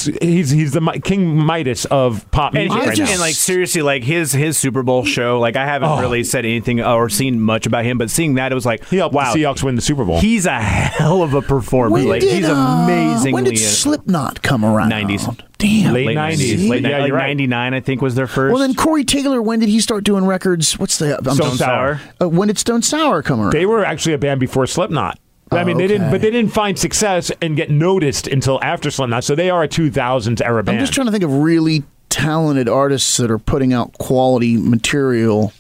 He's he's he's the Mi- King Midas of pop And, music his- right now. and like seriously, like his his Super Bowl show, like I haven't Oh. really said anything or seen much about him, but seeing that, it was like, He helped wow, the Seahawks win the Super Bowl. he's a hell of a performer. When Like did, he's uh, amazingly When did Slipknot come around? nineties. Damn. Late late nineties. nineties, late Yeah, ni- like you're right. ninety-nine, I think was their first. Well, then Corey Taylor, when did he start doing records? What's the I'm Stone Sour. Uh, when did Stone Sour come around? They were actually a band before Slipknot. I Oh, mean, they didn't, okay. but they didn't find success and get noticed until after Slipknot. So they are a two thousands era band. I'm just trying to think of really talented artists that are putting out quality material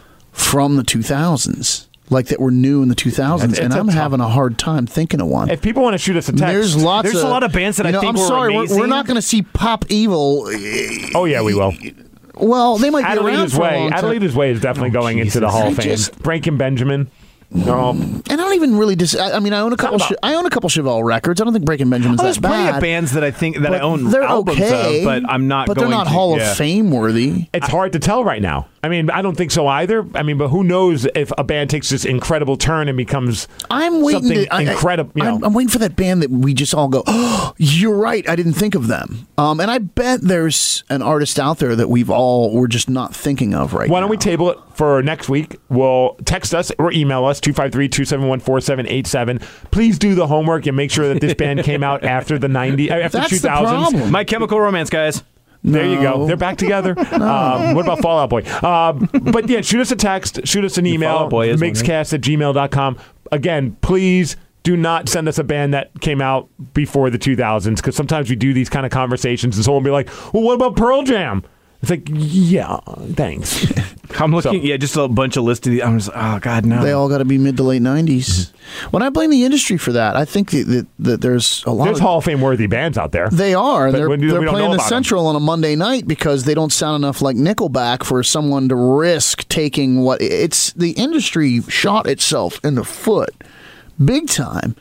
from the two thousands, like that were new in the two thousands, It's- and it's a I'm tough- having a hard time thinking of one. If people want to shoot us a text, There's lots. There's of, a lot of bands that you I know, think I'm were sorry, we're, amazing. we're not going to see Pop Evil. oh yeah, we will. Well, they might be around Adelita's for a Way. long time. Adelita's Way is definitely going into the Jesus. Hall I of Fame. just- Frank and Benjamin. No. And I don't even really dis. I, I mean, I own a couple. about- Che- I own a couple Chevelle records. I don't think Breaking Benjamin's Oh, there's that plenty bad. of bands that I think that I but own they're albums okay, of, but I'm not. But going they're not to, Hall yeah. of Fame worthy. It's hard to tell right now. I mean, I don't think so either. I mean, but who knows if a band takes this incredible turn and becomes I'm waiting. something To, I, incredible. You know, I'm, I'm waiting for that band that we just all go. Oh, you're right. I didn't think of them. Um, and I bet there's an artist out there that we've all we're just not thinking of right now. Why don't we table it for next week? We'll text us or email us, two five three, two seven one, four seven eight seven. Please do the homework and make sure that this band came out after the nineties, after That's two the thousands. problem. My Chemical Romance, guys. There you go. No. They're back together. um, what about Fall Out Boy? Um, but yeah, shoot us a text, shoot us an Fall email, Out Boy is one, mixcast at gmail dot com. Again, please do not send us a band that came out before the two thousands, because sometimes we do these kind of conversations and someone will be like, well, what about Pearl Jam? It's like, yeah, thanks. I'm looking, So- yeah, just a bunch of lists of these. I'm just, oh god, no. They all got to be mid to late nineties. When I blame the industry for that, I think that, that, that there's a lot There's of Hall of Fame worthy bands out there. They are. And But they're we- we they're don't know playing the about 'em. Central on a Monday night because they don't sound enough like Nickelback for someone to risk taking what it's. The industry shot itself in the foot big time.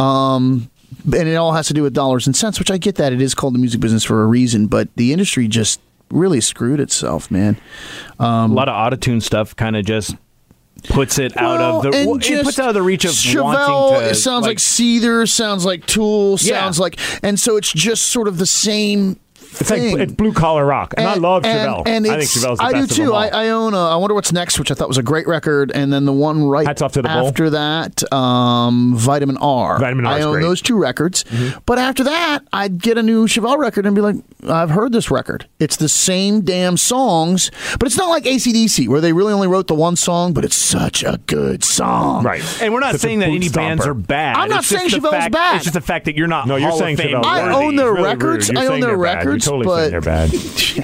Um, and it all has to do with dollars and cents, which I get that. It is called the music business for a reason, but the industry just really screwed itself, man. a lot of autotune stuff kind of just puts it out Well, of the and well, it just puts out of the reach of Chevelle, wanting to. it sounds like, Seether, sounds like Tool, Yeah. sounds like, and so it's just sort of the same. It's like thing. it's blue collar rock, and, I love and, Chevelle. And I think it's- Chevelle's the I best do of too. them all. I, I own. A, I wonder what's next, which I thought was a great record, and then the one right Hats Off to the Bull. after that, um, Vitamin R. Vitamin R I is own great. those two records, but after that, I'd get a new Chevelle record and be like, I've heard this record. It's the same damn songs, but it's not like A C D C where they really only wrote the one song, but it's such a good song. Right. And we're not Such a saying that boot any bands stomper. are bad. I'm not It's just saying the Chevelle's fact, bad. It's just the fact that you're not No, you're Hall saying of Fame Chevelle's I worthy. own their Really records. rude. You're I own saying their they're bad. records, You're totally but saying they're bad.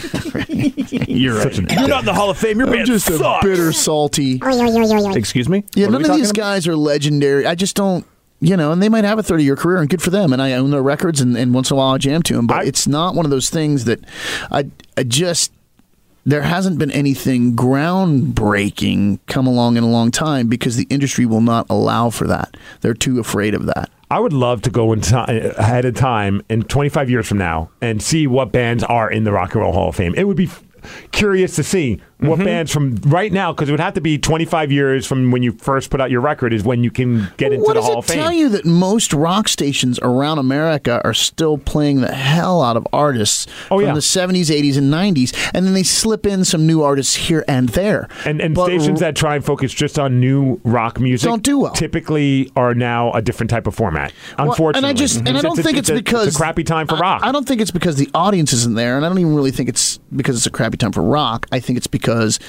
you're right. Such a You're not in the Hall of Fame. Your I'm band just a sucks. bitter, salty. Oy, oy, oy, oy, oy. Excuse me? Yeah, What are none we of these talking about? guys are legendary. I just don't, you know, and they might have a thirty-year career, and good for them. And I own their records, and, and once in a while I jam to them. But I- it's not one of those things that I, I just, there hasn't been anything groundbreaking come along in a long time because the industry will not allow for that. They're too afraid of that. I would love to go in ti ahead of time in twenty-five years from now and see what bands are in the Rock and Roll Hall of Fame. It would be f- curious to see what bands from right now, because it would have to be twenty-five years from when you first put out your record is when you can get into What the does Hall it of Fame. tell you that most rock stations around America are still playing the hell out of artists Oh, from yeah. the seventies, eighties, and nineties, and then they slip in some new artists here and there. And, and But stations that try and focus just on new rock music Don't do well. typically are now a different type of format. Well, Unfortunately, and I just and I don't a- think it's, a- because it's a crappy time for I- rock. I, don't think it's because the audience isn't there, and I don't even really think it's because it's a crappy time for rock. I think it's because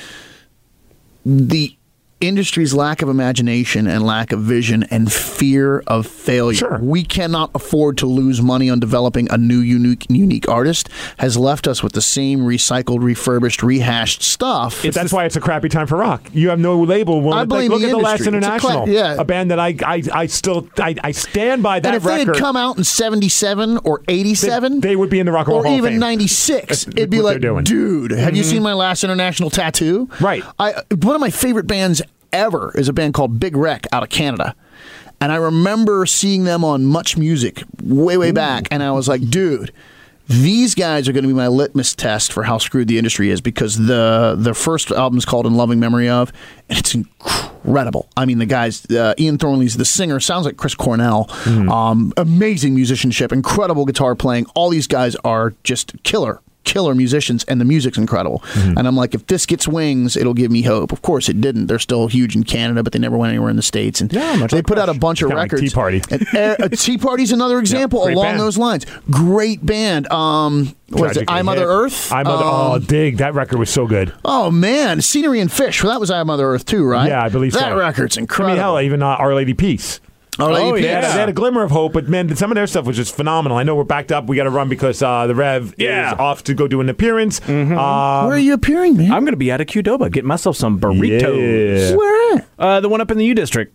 the industry's lack of imagination and lack of vision and fear of failure. Sure. We cannot afford to lose money on developing a new unique unique artist has left us with the same recycled, refurbished, rehashed stuff. But that's why it's a crappy time for rock. You have no label. Well, I blame like, look the at the Last industry. It's a cla- International, yeah. a band that I I, I still I, I stand by that and if record. they had come out in seventy-seven or eighty-seven, they, they would be in the Rock and Roll or Hall of even Fame. ninety-six, That's it'd be what like, they're doing. dude, have you seen my last international tattoo? Right. I one of my favorite bands ever is a band called Big Wreck out of Canada. And I remember seeing them on Much Music way, way back, and I was like, dude, these guys are going to be my litmus test for how screwed the industry is, because the the first album is called In Loving Memory Of, and it's incredible. incredible. I mean, the guys, uh, Ian Thornley's the singer, sounds like Chris Cornell. Mm. Um, amazing musicianship, incredible guitar playing. All these guys are just killer. Killer musicians, and the music's incredible. Mm-hmm. And I'm like, if this gets wings, it'll give me hope. Of course, it didn't. They're still huge in Canada, but they never went anywhere in the States. And yeah, they put out a bunch of Kinda records. Like Tea Party. And, uh, Tea Party's another example Yep, along band. those lines. Great band. Um, what is it? I Mother Hip. Earth. I Mother. Um, oh, dig! That record was so good. Oh man, Scenery and Fish. Well, that was I Mother Earth too, right? Yeah, I believe that so. record's I incredible. mean, hell, even uh, Our Lady Peace. Our Lady oh, Peace. yeah. They had a glimmer of hope, but man, some of their stuff was just phenomenal. I know we're backed up. We got to run because uh, the Rev Yeah. is off to go do an appearance. Mm-hmm. Um, Where are you appearing, man? I'm going to be at a Qdoba, getting myself some burritos. Yeah. Where at? Uh, the one up in the U District.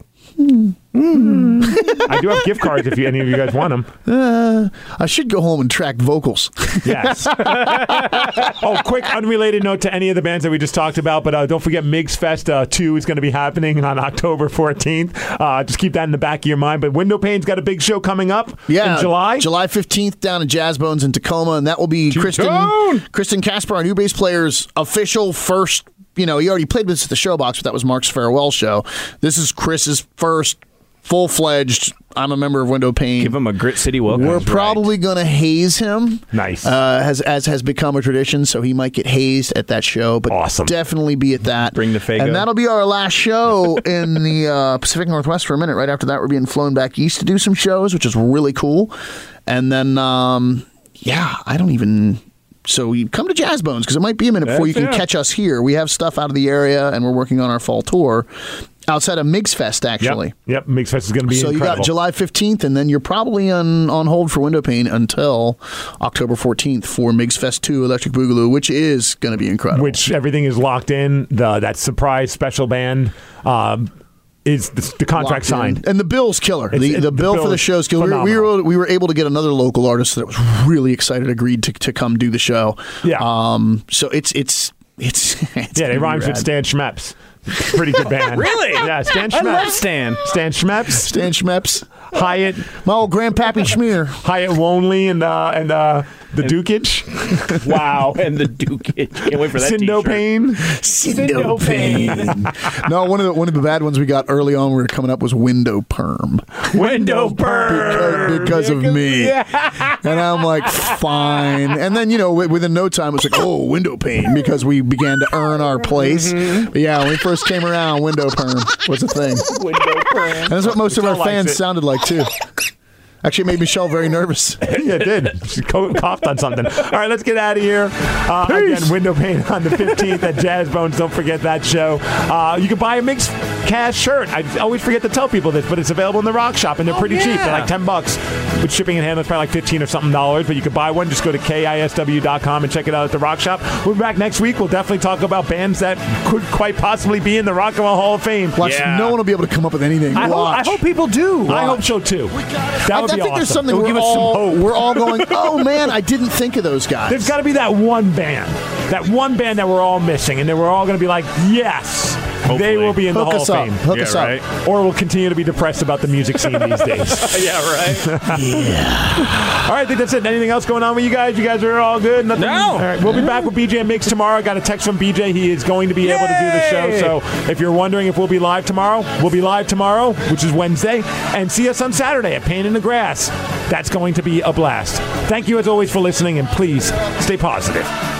I do have gift cards if you, any of you guys want them. Uh, I should go home and track vocals. Yes. Oh, quick unrelated note to any of the bands that we just talked about, but uh, don't forget Migs Fest uh, two is going to be happening on October fourteenth. Uh, just keep that in the back of your mind. But Window Pane's got a big show coming up Yeah, in July. July fifteenth down at Jazz Bones in Tacoma, and that will be Kristen Kristen Casper, our new bass player's official first. You know, he already played with us at the Showbox, but that was Mark's farewell show. This is Chris's first full-fledged, I'm a member of Window Pane. Give him a Grit City welcome. We're probably going to haze him. Nice. Uh, as, as has become a tradition, so he might get hazed at that show. But awesome. Definitely be at that. Bring the Fago. And that'll be our last show in the uh, Pacific Northwest for a minute. Right after that, we're being flown back east to do some shows, which is really cool. And then, um, yeah, I don't even... So you come to Jazz Bones, because it might be a minute before you can yeah. catch us here. We have stuff out of the area, and we're working on our fall tour outside of Migs Fest, actually. Yep, yep. Migs Fest is going to be so incredible. you got July fifteenth, and then you're probably on, on hold for Window Pane until October fourteenth for Migs Fest two Electric Boogaloo, which is going to be incredible. Which everything is locked in. The That surprise special band um, is the, the contract Locked in. signed. And the bill's killer. It's- The, it- the the bill bill for the is show's killer. We were, we, phenomenal. were, we were able to get another local artist that was really excited, agreed to, to come do the show. Yeah. Um, so it's, it's, it's, it's Yeah, gonna it be rhymes with rad. Stan Schmeps. Pretty good band. Really? Yeah, Stan I Schmeps. love Stan. Stan Schmeps. Stan Schmeps. Hyatt. My old grandpappy Schmear. Hyatt Wonley and uh, and uh, the Dukage. Wow. And the Duke. Can't wait for that Sindo t-shirt. Payne. Sindopain. No, one of the one of the bad ones we got early on we were coming up was Window Perm. Window Perm. Because, because of me. And I'm like, fine. And then, you know, wi- within no time, it's like, oh, Window Pane, because we began to earn our place. But yeah, when we first came around, Window Perm was a thing. Window Perm. And that's what most of our Michelle likes fans it. sounded like, too. Actually, it made Michelle very nervous. Yeah, it did. She co- coughed on something. All right, let's get out of here. Uh, again, Window Pane on the fifteenth at Jazz Bones. Don't forget that show. Uh, you can buy a Mixed Cash shirt. I always forget to tell people this, but it's available in the Rock Shop, and they're pretty cheap. They're like ten bucks. With shipping and handling, it's probably like fifteen or something dollars, but you can buy one. Just go to K I S W dot com and check it out at the Rock Shop. We'll be back next week. We'll definitely talk about bands that could quite possibly be in the Rock and Roll Hall of Fame. Watch, Yeah. no one will be able to come up with anything. I hope, I Watch. hope people do. I hope so, too. That I, would I be think awesome. there's something It would we're give us some all, hope. we're all going, oh, man, I didn't think of those guys. There's got to be that one band, that one band that we're all missing, and then we're all going to be like, yes, Hopefully. they will be in Hook the Hall us of up. Fame. Hook Yeah, us right. up. Or we'll continue to be depressed about the music scene these days. Yeah, right. All right, I think that's it. Anything else going on with you guys? You guys are all good? Nothing? No. All right, we'll be back with B J and Mix tomorrow. Got a text from B J. He is going to be able to do the show. Yay! So if you're wondering if we'll be live tomorrow, we'll be live tomorrow, which is Wednesday. And see us on Saturday at Pain in the Grass. That's going to be a blast. Thank you, as always, for listening, and please stay positive.